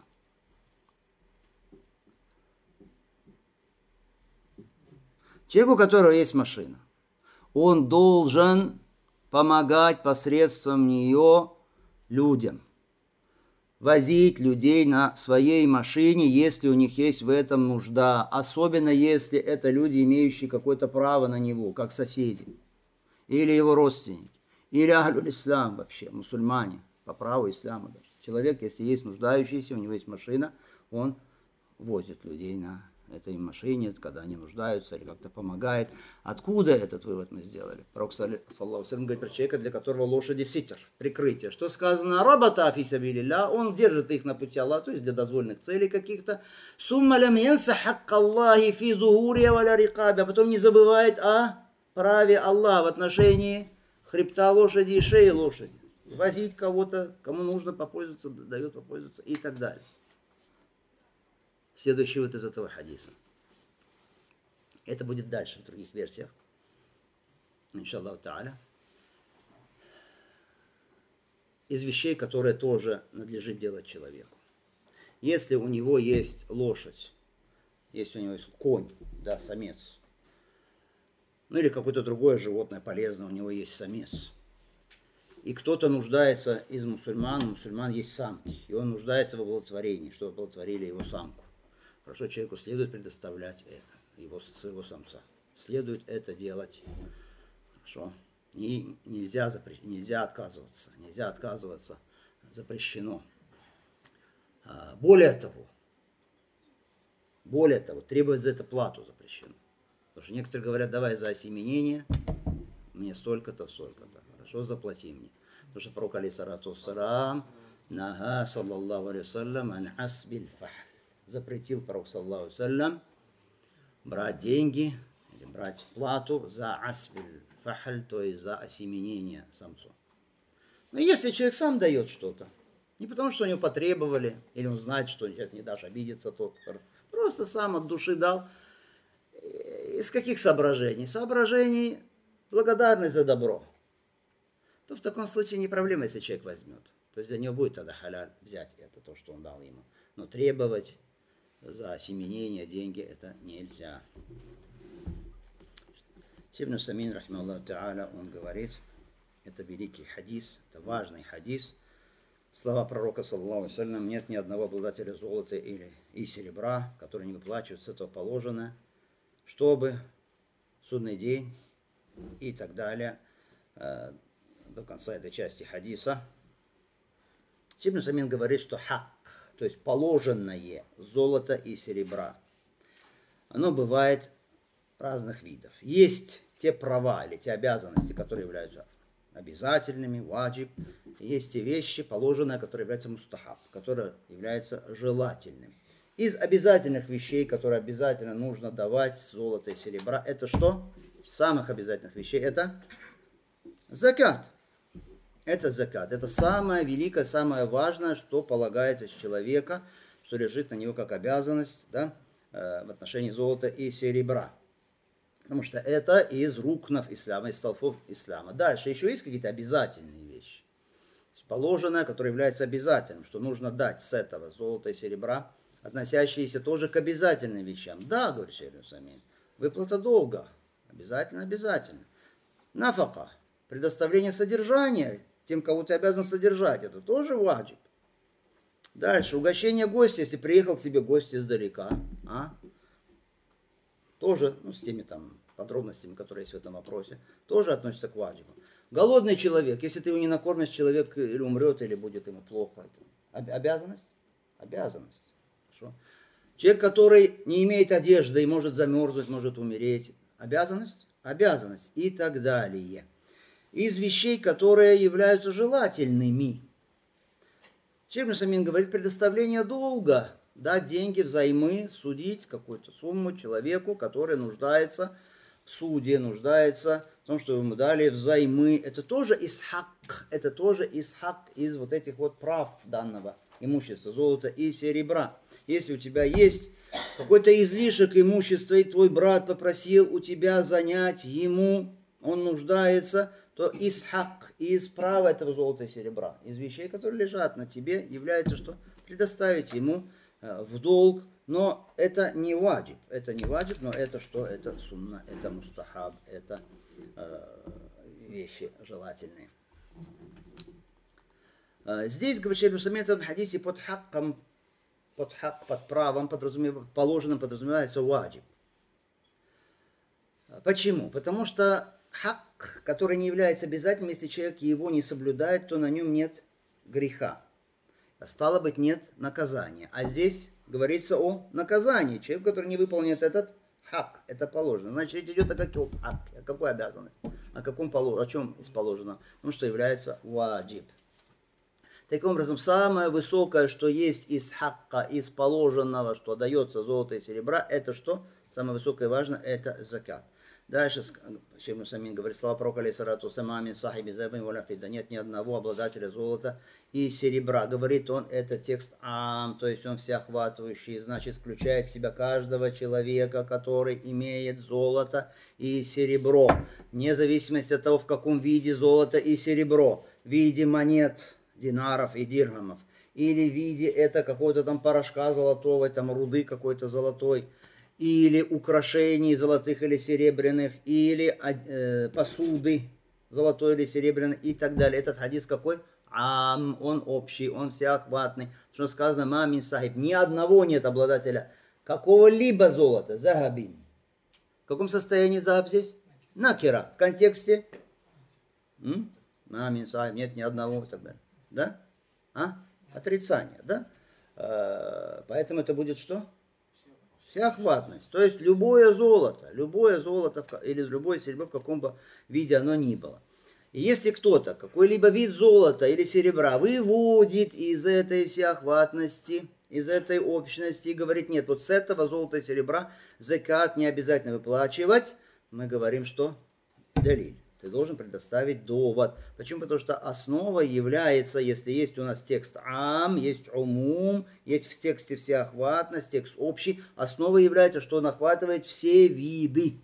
Speaker 1: Человек, у которого есть машина, он должен помогать посредством нее людям. Возить людей на своей машине, если у них есть в этом нужда. Особенно, если это люди, имеющие какое-то право на него, как соседи. Или его родственники. Или ахлюль ислам вообще, мусульмане, по праву ислама даже. Человек, если есть нуждающийся, у него есть машина, он возит людей на этой машине, когда они нуждаются или как-то помогает. Откуда этот вывод мы сделали? Пророк, саллаллаху алейхи ва саллям, говорит про человека, для которого лошади ситр, прикрытие. Что сказано? Рабата фи сабилилля, он держит их на пути Аллаха, то есть для дозволенных целей каких-то. Сумма лям янса хакка Аллахи фи зухурия валя рикаби, а потом не забывает о праве Аллаха в отношении хребта лошади и шеи лошади. Возить кого-то, кому нужно попользоваться, дает попользоваться и так далее. Следующий вот из этого хадиса. Это будет дальше в других версиях. Иншаллаху та'аля. Из вещей, которые тоже надлежит делать человеку. Если у него есть лошадь, если у него есть конь, да, самец, ну или какое-то другое животное полезное, у него есть самец, и кто-то нуждается из мусульман, у мусульман есть самки, и он нуждается в оплодотворении, чтобы оплодотворили его самку. Хорошо, человеку следует предоставлять это, своего самца. Следует это делать. Хорошо. И нельзя отказываться. Нельзя отказываться. Запрещено. Более того, требовать за это плату запрещено. Потому что некоторые говорят, давай за осеменение, мне столько-то, столько-то. Хорошо, заплати мне. Потому что пророк алейхиссалату вассалям, нага, саллаллаху алейхи ва саллям, ан асбиль фахл. Запретил пророк, саллаллаху алейхи ва саллям, брать деньги или брать плату за асбиль фахль, то есть за осеменение самцу. Но если человек сам дает что-то, не потому что у него потребовали, или он знает, что сейчас не дашь, обидеться тот, просто сам от души дал. Из каких соображений? Соображений благодарность за добро. То в таком случае не проблема, если человек возьмет. То есть для него будет тогда халяль взять это, то, что он дал ему. Но требовать за осеменение деньги это нельзя. Ибн Самин, рахимахуллаху та'аля, он говорит, это великий хадис, это важный хадис. Слова пророка, саллаллаху алейхи ва саллям, нет ни одного обладателя золота и серебра, который не выплачивает с этого положенное, чтобы судный день и так далее, до конца этой части хадиса. Ибн Самин говорит, что хак, то есть положенное золото и серебра, оно бывает разных видов. Есть те права или те обязанности, которые являются обязательными, ваджиб. Есть те вещи, положенные, которые являются мустахаб, которые являются желательным. Из обязательных вещей, которые обязательно нужно давать, золото и серебра, это что? Из самых обязательных вещей это закат. Это закат. Это самое великое, самое важное, что полагается с человека, что лежит на него как обязанность, да, в отношении золота и серебра. Потому что это из рукнов ислама, из столпов ислама. Дальше еще есть какие-то обязательные вещи. Положенное, которое является обязательным, что нужно дать с этого золота и серебра, относящиеся тоже к обязательным вещам. Да, говорит шейх Усаймин, выплата долга. Обязательно, обязательно. Нафака. Предоставление содержания тем, кого ты обязан содержать. Это тоже ваджиб. Дальше. Угощение гостя, если приехал к тебе гость издалека. Тоже, с теми там подробностями, которые есть в этом вопросе, тоже относится к ваджибу. Голодный человек, если ты его не накормишь, человек или умрет, или будет ему плохо. Обязанность? Обязанность. Хорошо. Человек, который не имеет одежды и может замерзнуть, может умереть. Обязанность? Обязанность. И так далее. Из вещей, которые являются желательными. Шейх Усаймин говорит, предоставление долга, дать деньги взаймы, судить какую-то сумму человеку, который нуждается в суде, нуждается в том, что ему дали взаймы. Это тоже исхак, это тоже исхак из вот этих вот прав данного имущества, золота и серебра. Если у тебя есть какой-то излишек имущества, и твой брат попросил у тебя занять ему, он нуждается, то исхак, из права этого золота и серебра, из вещей, которые лежат на тебе, является, что предоставить ему в долг, но это не ваджиб, но это что? Это сунна, это мустахаб, это вещи желательные. Здесь, говорит шейх Усаймин, в хадисе под хакком, под правом, положенным подразумевается ваджиб. Почему? Потому что хак, который не является обязательным, если человек его не соблюдает, то на нем нет греха. Стало быть, нет наказания. А здесь говорится о наказании. Человек, который не выполнит этот хак, это положено. Значит, речь идет о каком хак, о какой обязанности, о чем из положено, потому что является ваджиб. Таким образом, самое высокое, что есть из хакка, из положенного, что дается золото и серебра, это что? Самое высокое и важное, это закат. Дальше шейх Усаймин говорит, слова пророка алейхиссалату вассалям, сахиби забин валя фидда, нет ни одного обладателя золота и серебра. Говорит он, это текст ам, то есть он всеохватывающий, значит, включает в себя каждого человека, который имеет золото и серебро. Вне зависимости от того, в каком виде золото и серебро. В виде монет, динаров и дирхамов. Или в виде это какого-то там порошка золотого, там руды какой-то золотой. Или украшений золотых или серебряных, или посуды золотой или серебряной и так далее. Этот хадис какой? Он общий, он всеохватный. Что сказано, мамин сахиб, ни одного нет обладателя какого-либо золота, захабин. В каком состоянии захаб здесь? Накера. В контексте? Мамин сахиб, нет ни одного и так далее. Да? Отрицание, да? Поэтому это будет что? Всеохватность. То есть любое золото или любое серебро в каком бы виде оно ни было. И если кто-то какой-либо вид золота или серебра выводит из этой всеохватности, из этой общности и говорит, нет, вот с этого золота и серебра закат не обязательно выплачивать, мы говорим, что далиль. Ты должен предоставить довод. Почему? Потому что основа является, если есть у нас текст ам, есть умум, есть в тексте всеохватность, текст общий, основа является, что он охватывает все виды,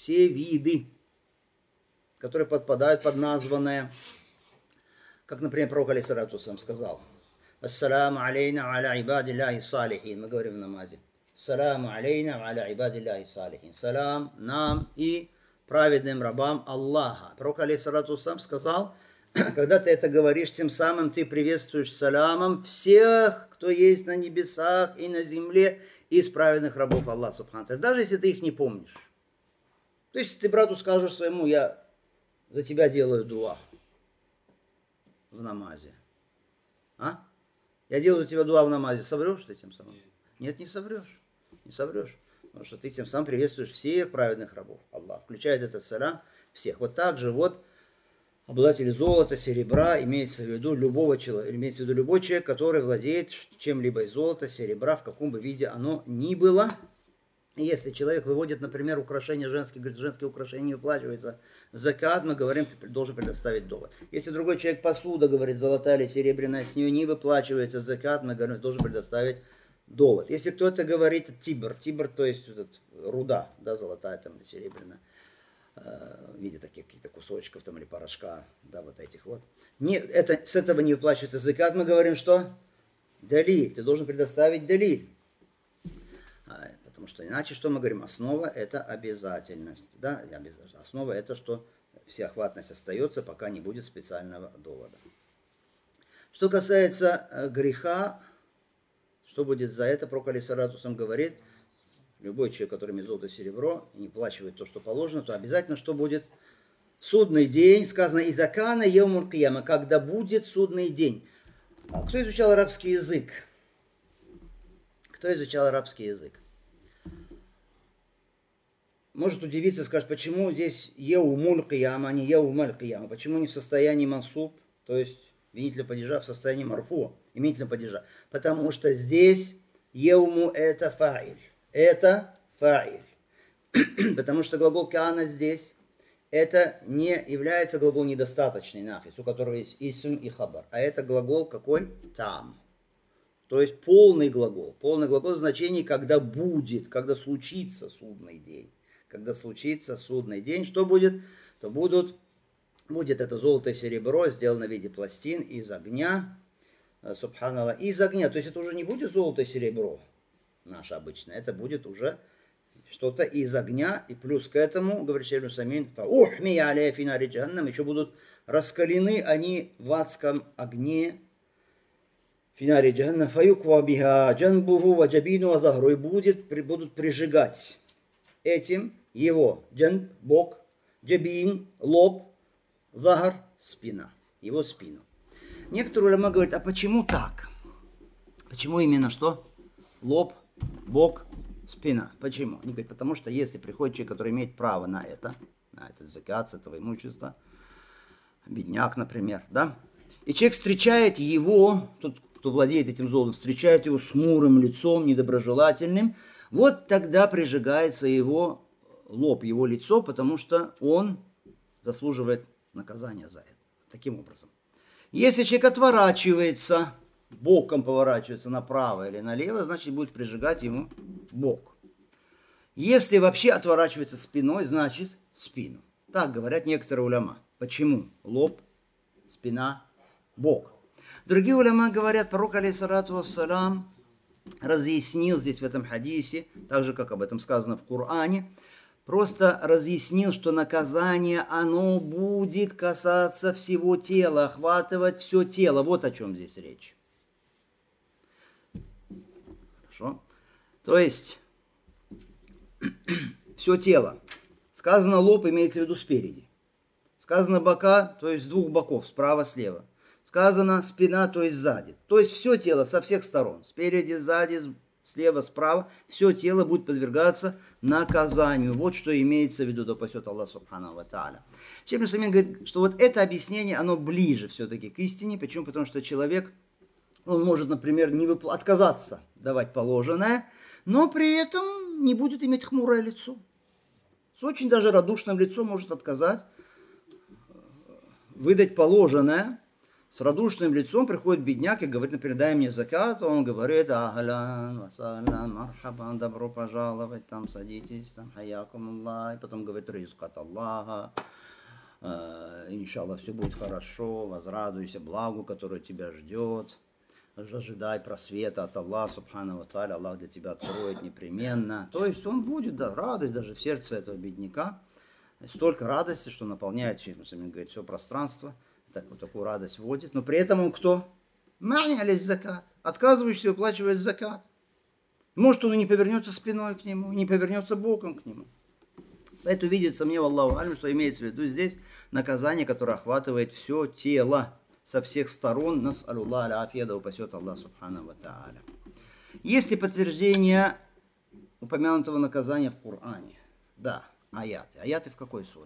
Speaker 1: которые подпадают под названное. Как, например, пророк алейхиссалату вассалям сказал, «Ассаляму алейна аля ибадиллахи салихин». Мы говорим в намазе. «Ассаляму алейна аля ибадиллахи салихин». Салам нам и праведным рабам Аллаха. Пророк алейхиссалату вассалям сказал, когда ты это говоришь, тем самым ты приветствуешь саламом всех, кто есть на небесах и на земле из праведных рабов Аллаха субхану ва тааля, даже если ты их не помнишь. То есть ты брату скажешь своему, я за тебя делаю дуа в намазе. Я делаю за тебя дуа в намазе. Соврешь ты тем самым? Нет, не соврешь. Не соврешь. Потому что ты тем самым приветствуешь всех праведных рабов. Аллах включает этот салям всех. Вот так же вот обладатель золота, серебра, имеется в виду любого человека, имеется в виду любой человек, который владеет чем-либо из золота, серебра, в каком бы виде оно ни было. И если человек выводит, например, украшения женские, говорит, женские украшения не выплачиваются закат, мы говорим, ты должен предоставить довод. Если другой человек посуда, говорит, золотая или серебряная, с нее не выплачивается закат, мы говорим, ты должен предоставить довод. Если кто-то говорит тибр, то есть руда, да, золотая там или серебряная, в виде таких каких-то кусочков там или порошка, да, вот этих вот. С этого не выплачивается закат, мы говорим, что далиль, ты должен предоставить далиль. Потому что иначе что мы говорим? Основа это обязательность. Да? Основа это, что всеохватность остается, пока не будет специального довода. Что касается греха, что будет за это? Пророк алейхиссалату вассалям говорит, любой человек, который имеет золото и серебро, и не плачивает то, что положено, то обязательно что будет? В судный день, сказано, изакана еумуль кияма, когда будет судный день. Кто изучал арабский язык? Кто изучал арабский язык? Может удивиться, скажет, почему здесь еумуль кияма, а не еумаль кияма? Почему не в состоянии мансуб, то есть винителя падежа, в состоянии марфу, именителя падежа? Потому что здесь еуму это фаиль. Это фаиль. Потому что глагол каана здесь это не является глагол недостаточный нахис, у которого есть исм и хабар. А это глагол какой? Там. То есть полный глагол. Полный глагол в значении, когда будет, когда случится судный день. Когда случится судный день, что будет? То будет это золото и серебро, сделано в виде пластин из огня. Субханаллах. Из огня. То есть это уже не будет золото и серебро наше обычное. Это будет уже что-то из огня. И плюс к этому, говорит Шейх Нусаймин, фаухми алейя фи нари джаханнам, еще будут раскалены они в адском огне. Финари джаханнам фаюква биха джанбуху ва джабину ва захру. И будут прижигать этим его джанб, бок, джабин, лоб, захар, спина, его спину. Некоторые уляма говорят, а почему так? Почему именно что? Лоб, бок, спина. Почему? Они говорят, потому что если приходит человек, который имеет право на этот закат с этого имущества, бедняк, например, да, и человек встречает его, тот, кто владеет этим золотом, встречает его с хмурым лицом, недоброжелательным, вот тогда прижигается его лоб, его лицо, потому что он заслуживает наказания за это. Таким образом. Если человек отворачивается, боком поворачивается направо или налево, значит будет прижигать ему бок. Если вообще отворачивается спиной, значит спину. Так говорят некоторые уляма. Почему? Лоб, спина, бок. Другие уляма говорят, пророк алейхиссалату вассалям разъяснил здесь в этом хадисе, так же как об этом сказано в Коране, просто разъяснил, что наказание, оно будет касаться всего тела, охватывать все тело. Вот о чем здесь речь. Хорошо? То есть, все тело. Сказано лоб, имеется в виду спереди. Сказано бока, то есть с двух боков, справа, слева. Сказано спина, то есть сзади. То есть все тело со всех сторон. Спереди, сзади, слева, справа. Все тело будет подвергаться наказанию. Вот что имеется в виду, да пасет Аллах субхану ва тааля. Шейх Нусаймин говорит, что вот это объяснение, оно ближе все-таки к истине. Почему? Потому что человек, он может, например, отказаться давать положенное, но при этом не будет иметь хмурое лицо. С очень даже радушным лицом может отказать, выдать положенное. С радушным лицом приходит бедняк и говорит, например, дай мне закат. Он говорит, ахлян, вассалян, мархабан, добро пожаловать, там садитесь, там хаякум Аллах. И потом говорит, ризкат Аллаха, иншаллах, все будет хорошо, возрадуйся благу, которое тебя ждет. Ожидай просвета от Аллаха, субхану ва тааля, Аллах для тебя откроет непременно. То есть он будет, да, радость даже в сердце этого бедняка. Столько радости, что наполняет, говорит, все пространство. Такую радость вводит. Но при этом он кто? Ма'ни закат. Отказывающийся выплачивает закат. Может, он и не повернется спиной к нему, не повернется боком к нему. Поэтому видится мне, Аллаху алям, что имеется в виду здесь наказание, которое охватывает все тело со всех сторон. Нас аллах аля-афия, да упасет Аллах субхану ва тааля. Есть ли подтверждение упомянутого наказания в Коране. Да, аяты. Аяты в какой суре?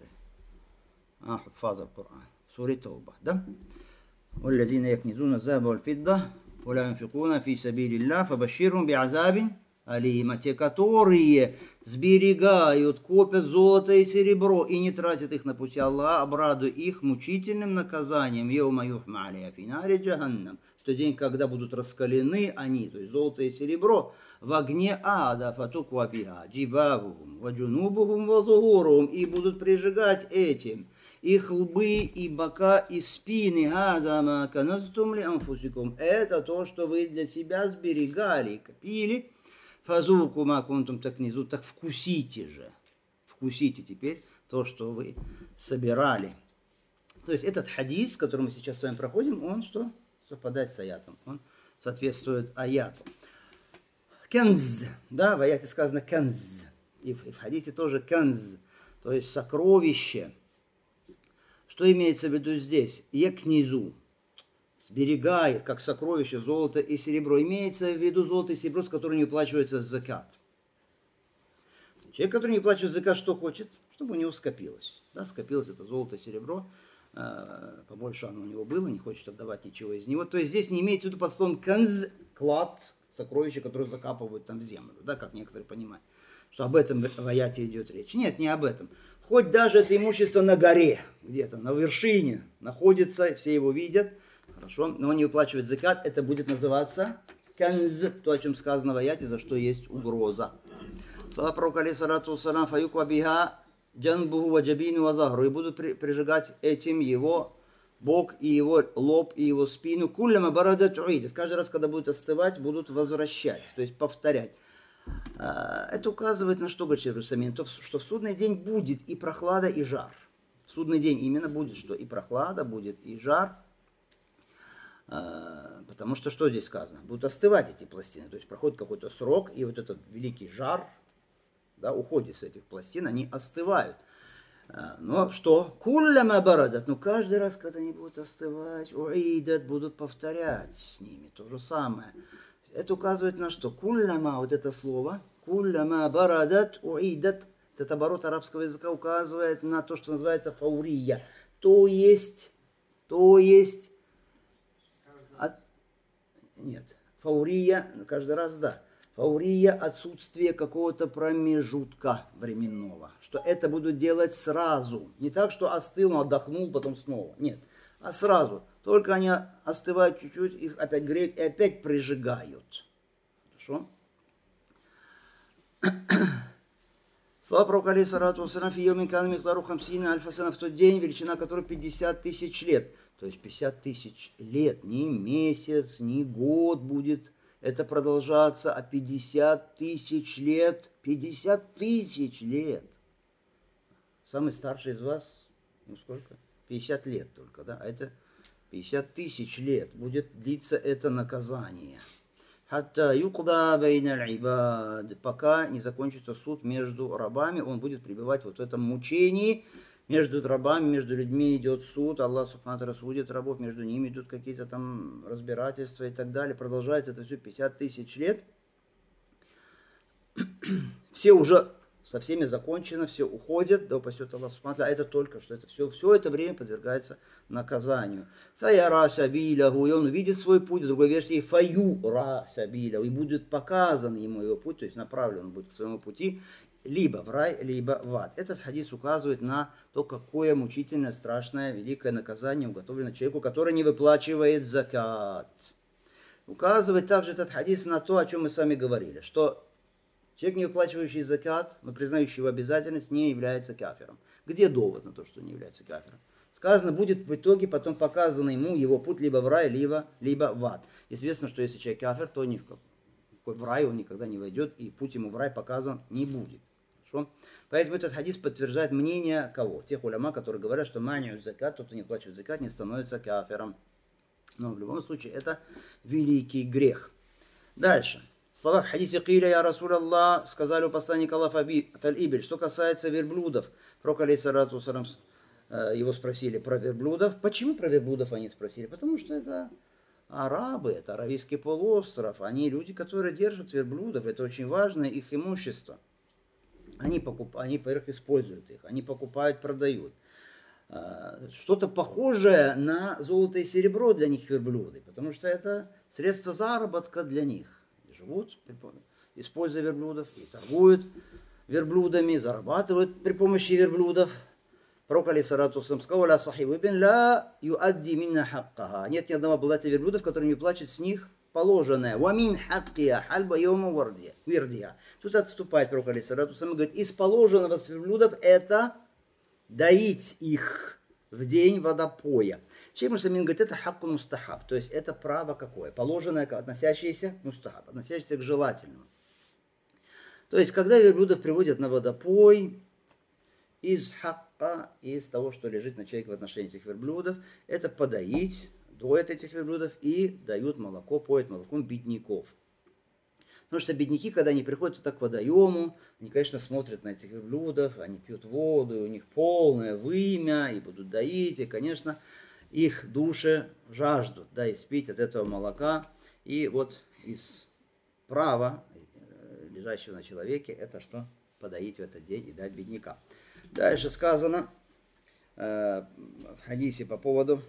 Speaker 1: Хуффаз аль-Коран. В суре Тауба, да? والذين يكنزون الذهب والفضة ولا ينفقون في سبيل الله فبشرهم بعذاب алим, те, которые сберегают, копят золото и серебро и не тратят их на пути Аллаха, обрадуй их мучительным наказанием, йома юхма алейха фи нари джаханнам, в тот день, когда будут раскалены они, то есть золото и серебро, в огне ада, фатуква биха, джибавухум, ваджунубухум, вазухурухум, и будут прижигать этим их лбы и бока и спины. Газама каназтум ли анфусикум, это то, что вы для себя сберегали и копили. Фазуку ма кунтум такнизу, так вкусите же, вкусите теперь то, что вы собирали. То есть этот хадис, который мы сейчас с вами проходим, он что? Совпадает с аятом, он соответствует аяту. Канз, да, в аяте сказано канз, и в хадисе тоже канз, то есть сокровище. Что имеется в виду здесь? Якнизу. Сберегает, как сокровище, золото и серебро. Имеется в виду золото и серебро, с которым не уплачивается закат. Человек, который не уплачивает закат, что хочет? Чтобы у него скопилось. Да, скопилось это золото и серебро. Побольше оно у него было, не хочет отдавать ничего из него. То есть здесь не имеется в виду под словом канз, клад, сокровище, которое закапывают там в землю. Да, как некоторые понимают. Что об этом в аяте идет речь. Нет, не об этом. Хоть даже это имущество на горе, где-то на вершине находится, все его видят. Хорошо, но он не уплачивает закат, это будет называться канз, то, о чем сказано в аяте, за что есть угроза. Слава пророка алейхиссалату вассалам, фаюква биха джанбуху ва джабину ва захру, и будут прижигать этим его бок и его лоб и его спину. Кулляма барадат уидат, каждый раз, когда будет остывать, будут возвращать, то есть повторять. Это указывает на что, говорит Шейх Русамин, то, что в судный день будет и прохлада, и жар. В судный день именно будет, что и прохлада, будет и жар. Потому что здесь сказано? Будут остывать эти пластины. То есть проходит какой-то срок, и вот этот великий жар, да, уходит с этих пластин, они остывают. Но что? Кулляма барадат. Но каждый раз, когда они будут остывать, уидат, будут повторять с ними то же самое. Это указывает на что? Кулляма, вот это слово, кулляма барадат уидат, этот оборот арабского языка указывает на то, что называется фаурия. То есть, нет, фаурия, каждый раз да. Фаурия – отсутствие какого-то промежутка временного. Что это будут делать сразу. Не так, что остыл, отдохнул, потом снова. Нет, а сразу. Только они остывают чуть-чуть, их опять греют и опять прижигают. Хорошо? Слава пророку алейхиссалату вассалам, фи йомин кана микдару хамсина альфа сана, в тот день, величина которой 50 тысяч лет. То есть 50 тысяч лет, не месяц, не год будет это продолжаться, а 50 тысяч лет. 50 тысяч лет. Самый старший из вас, ну сколько? 50 лет только, да? А это 50 тысяч лет будет длиться это наказание. Хатта юкда бейна аль-ибад, пока не закончится суд между рабами, он будет пребывать вот в этом мучении. Между рабами, между людьми идет суд, Аллах субхану ва тааля судит рабов, между ними идут какие-то там разбирательства и так далее. Продолжается это все 50 тысяч лет. Все уже со всеми закончено, все уходят, да упасет Аллах субхану ва тааля. Это только что, это все это время подвергается наказанию. Фаяра сабилаху, и он увидит свой путь, в другой версии фаюра сабилаху, и будет показан ему его путь, то есть направлен он будет к своему пути, либо в рай, либо в ад. Этот хадис указывает на то, какое мучительное, страшное, великое наказание уготовлено человеку, который не выплачивает закат. Указывает также этот хадис на то, о чем мы с вами говорили, что человек, не выплачивающий закат, но признающий его обязательность, не является кафиром. Где довод на то, что не является кафиром? Сказано, будет в итоге потом показано ему его путь либо в рай, либо в ад. Известно, что если человек кафир, то в рай он никогда не войдет, и путь ему в рай показан не будет. Хорошо? Поэтому этот хадис подтверждает мнение кого? Тех уляма, которые говорят, что маниу закат, тот, кто не плачет закат, не становится кафиром. Но в любом случае это великий грех. Дальше. В словах хадисе «Киля я Расуль Аллах», сказали у посланника Аллаха фаль-ибель. Что касается верблюдов, пророк алейхиссалату вассалам, его спросили про верблюдов. Почему про верблюдов они спросили? Потому что это арабы, это Аравийский полуостров, они люди, которые держат верблюдов, это очень важное их имущество. Они во-первых, используют их, они покупают, продают. Что-то похожее на золото и серебро для них верблюды, потому что это средство заработка для них. Живут, используя верблюдов, и торгуют верблюдами, зарабатывают при помощи верблюдов. Пророк алейхиссалату вассалям сказал: «Ля сахибу ибн ла юадди минна хаккаха». Нет ни одного обладателя верблюдов, который не платит с них положенное. «Ва мин хаккия хальба йома вирдия». Тут отступает пророк алейхиссалату вассалям и говорит: из положенного с верблюдов это доить их в день водопоя. Шейх Мусамин говорит, это хакку мустахаб, то есть это право какое? Положенное, относящееся мустахаб, относящееся к желательному. То есть, когда верблюдов приводят на водопой, из хакка, из того, что лежит на человеке в отношении этих верблюдов, это подоить, доят этих верблюдов и дают молоко, поят молоком бедняков. Потому что бедняки, когда они приходят туда к водоему, они, конечно, смотрят на этих верблюдов, они пьют воду, и у них полное вымя, и будут доить, и, конечно, их души жаждут, да, испить от этого молока. И вот из права, лежащего на человеке, это что? Подоить в этот день и дать беднякам. Дальше сказано в хадисе по поводу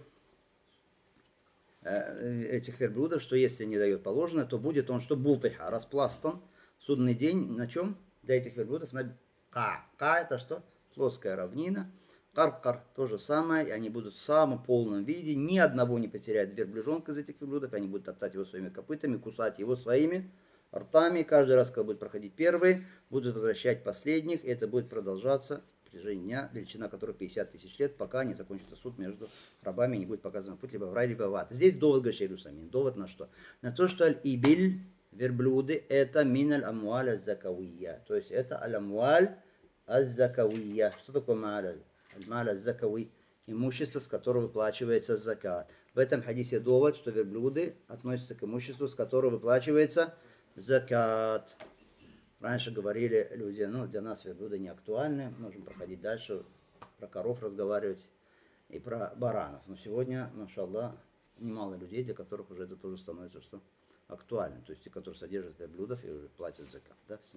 Speaker 1: этих верблюдов, что если не дает положено, то будет он что? Бултыха, распластан в судный день на чем? Для этих верблюдов на ка. Ка это что? Плоская равнина. Каркар то же самое, и они будут в самом полном виде, ни одного не потеряет верблюжонка из этих верблюдов, они будут топтать его своими копытами, кусать его своими ртами, каждый раз, когда будет проходить первый, будут возвращать последних, и это будет продолжаться в протяжении дня, величина которых 50 тысяч лет, пока не закончится суд между рабами, не будет показан путь либо в рай, либо в ад. Здесь довод, говорит Шейх Усамин. Довод на что? На то, что аль-ибиль, верблюды, это миналь амуаль аз-закавия. То есть это аль-амуаль аз-закавия. Что такое мааль? Аль-маль аз-закави. Имущество, с которого выплачивается закат. В этом хадисе довод, что верблюды относятся к имуществу, с которого выплачивается закат. Раньше говорили люди, для нас верблюды не актуальны, можем проходить дальше, про коров разговаривать и про баранов. Но сегодня, машаллах, немало людей, для которых уже это тоже становится что актуальным. То есть те, которые содержат верблюдов и уже платят закат, да, с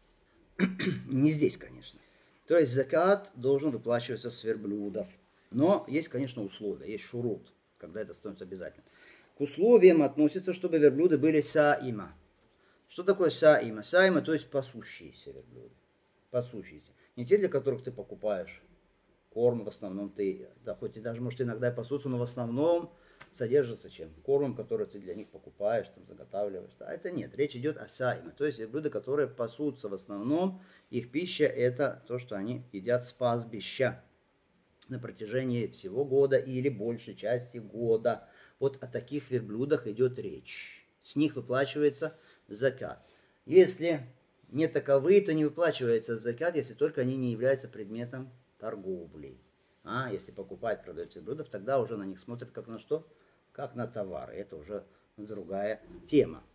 Speaker 1: них. Не здесь, конечно. То есть закат должен выплачиваться с верблюдов. Но есть, конечно, условия, есть шурут, когда это становится обязательным. К условиям относится, чтобы верблюды были саима. Что такое саима? Саима, то есть пасущиеся верблюды. Пасущиеся. Не те, для которых ты покупаешь корм, в основном ты, да, хоть и даже, может, иногда и пасутся, но в основном содержится чем? Кормом, который ты для них покупаешь, там, заготавливаешь. Да, это нет. Речь идет о саиме. То есть верблюды, которые пасутся в основном, их пища это то, что они едят с пастбища на протяжении всего года или большей части года. Вот о таких верблюдах идет речь. С них выплачивается закат. Если не таковые, то не выплачивается закат, если только они не являются предметом торговли. Если покупать, продать верблюдов, тогда уже на них смотрят как на что? Как на товары. Это уже другая тема.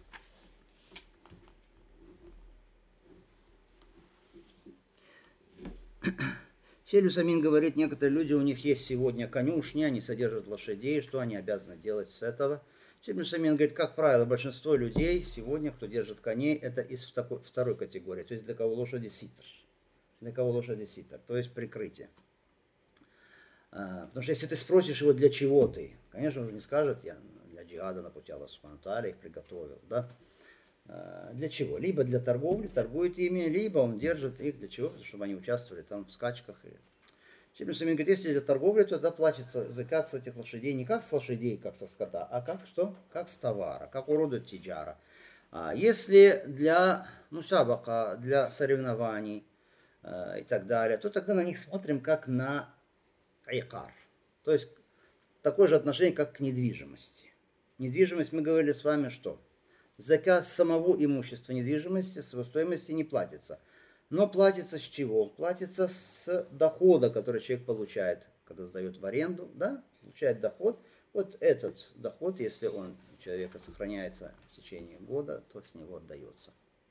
Speaker 1: Шейх Усамин говорит, некоторые люди, у них есть сегодня конюшни, они содержат лошадей, что они обязаны делать с этого? Шейх Усамин говорит, как правило, большинство людей сегодня, кто держит коней, это из второй категории, то есть для кого лошади ситр. Для кого лошади ситр, то есть прикрытие. Потому что если ты спросишь его, для чего ты, конечно, он же не скажет, я для джихада на пути Аллаха субхану ва тааля их приготовил, да? Для чего? Либо для торговли, торгует ими, либо он держит их для чего? Чтобы они участвовали там в скачках. Шейх Усамин говорит, если для торговли, то тогда платится закат с этих лошадей не как с лошадей, как со скота, а как что? Как с товара, как урода тиджара. Если для сабака, для соревнований и так далее, то тогда на них смотрим как на айкар. То есть такое же отношение, как к недвижимости. Недвижимость, мы говорили с вами, что закат самого имущества недвижимости, с его стоимости не платится. Но платится с чего? Платится с дохода, который человек получает, когда сдает в аренду, да? Получает доход. Вот этот доход, если он у человека сохраняется в течение года, то с него отдается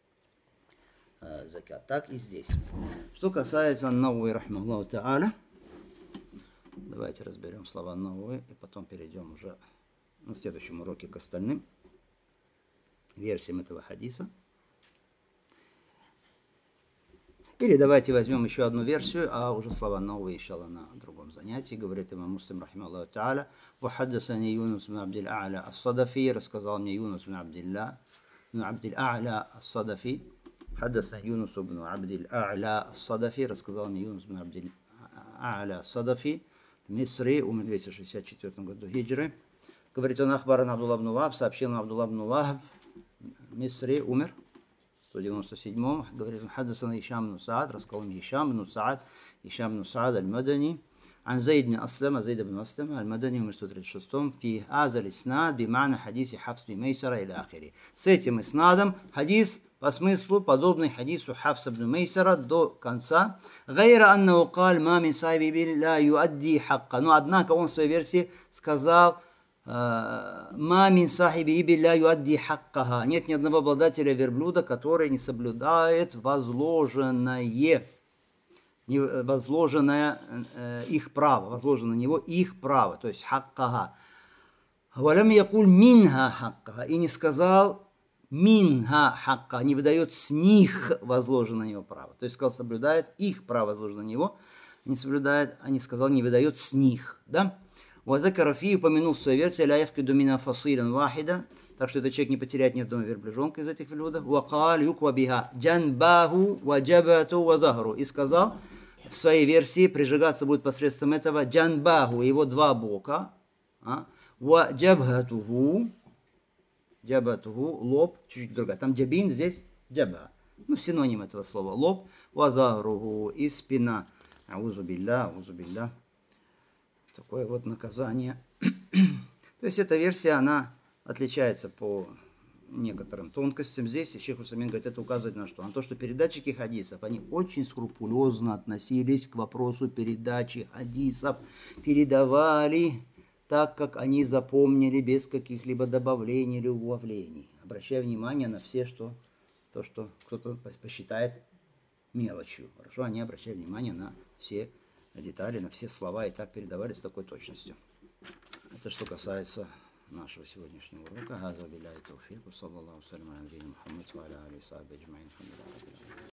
Speaker 1: закат. Так и здесь. Что касается Науи, рахмахуллаху тааля, давайте разберем слова Науи и потом перейдем уже на следующем уроке к остальным версиям этого хадиса. Или давайте возьмем еще одну версию, а уже слова новые, иншалла, на другом занятии. Говорит имам Муслим, рахимахуллаху та'аля, «Вахаддасани Юнус бин Абдил А'ля ас-Садафи», рассказал мне Юнус бин Абдил А'ля ас-Садафи. حدث يونس بن عبد الأعلى الصدفي, рассказал мне Юнус бин Абдил А'ля ас-Садафи, Мисри, умер в 264 году хиджры. Говорит он, Ахбаран Абдуллах бн Вахб, сообщил нам Абдуллах бн Вахб, Мисри, умер в 197-м. Говорит он, Хаддасан Ишам бн Саад, рассказал мне Ишам бн Саад аль-Мадани, عن زيد بن أسلم المدني умер в 136-м, في هذا الإسناد بمعنى حديث حفص بن ميسرة إلى آخره. С этим иснадом хадис по смыслу подобный хадису Хафса бн Мейсара до конца. غير أنه قال ما من صاحب لا يؤدي حقه. Но однако он в своей версии сказал ما من صاحب إبل لا يؤدي حقها. Нет ни одного обладателя верблюда, который не соблюдает возложенное их право, возложено на него их право, то есть хаккаха. Валям якуль минха хаккаха, и не сказал минха хакка, не выдает с них возложенное на него право. То есть сказал, соблюдает их право, возложено на него, не соблюдает, а не сказал, не выдает с них. Да? Вазакарафи упомянул в своей версии ля яфкиду мина фасилан вахида, так что этот человек не потеряет ни одного верблюжонка из этих верблюдов. Вакал юква биха джанбаху ваджабату вазахру, и сказал, в своей версии прижигаться будет посредством этого джанбаху, его два бока, ва джабхатуху, лоб, чуть-чуть другая. Там джабин, здесь джаба. Ну, синоним этого слова. Лоб, ва захруху, и спина. Аузу билля. Такое вот наказание. То есть эта версия, она отличается по некоторым тонкостям. Здесь Шейх Усаймин говорит, это указывает на что? На то, что передатчики хадисов, они очень скрупулезно относились к вопросу передачи хадисов, передавали так, как они запомнили, без каких-либо добавлений или убавлений, обращая внимание на все, то, что кто-то посчитает мелочью. Хорошо, они обращали внимание на все детали, на все слова, и так передавали с такой точностью. Это что касается нашего сегодняшнего урока.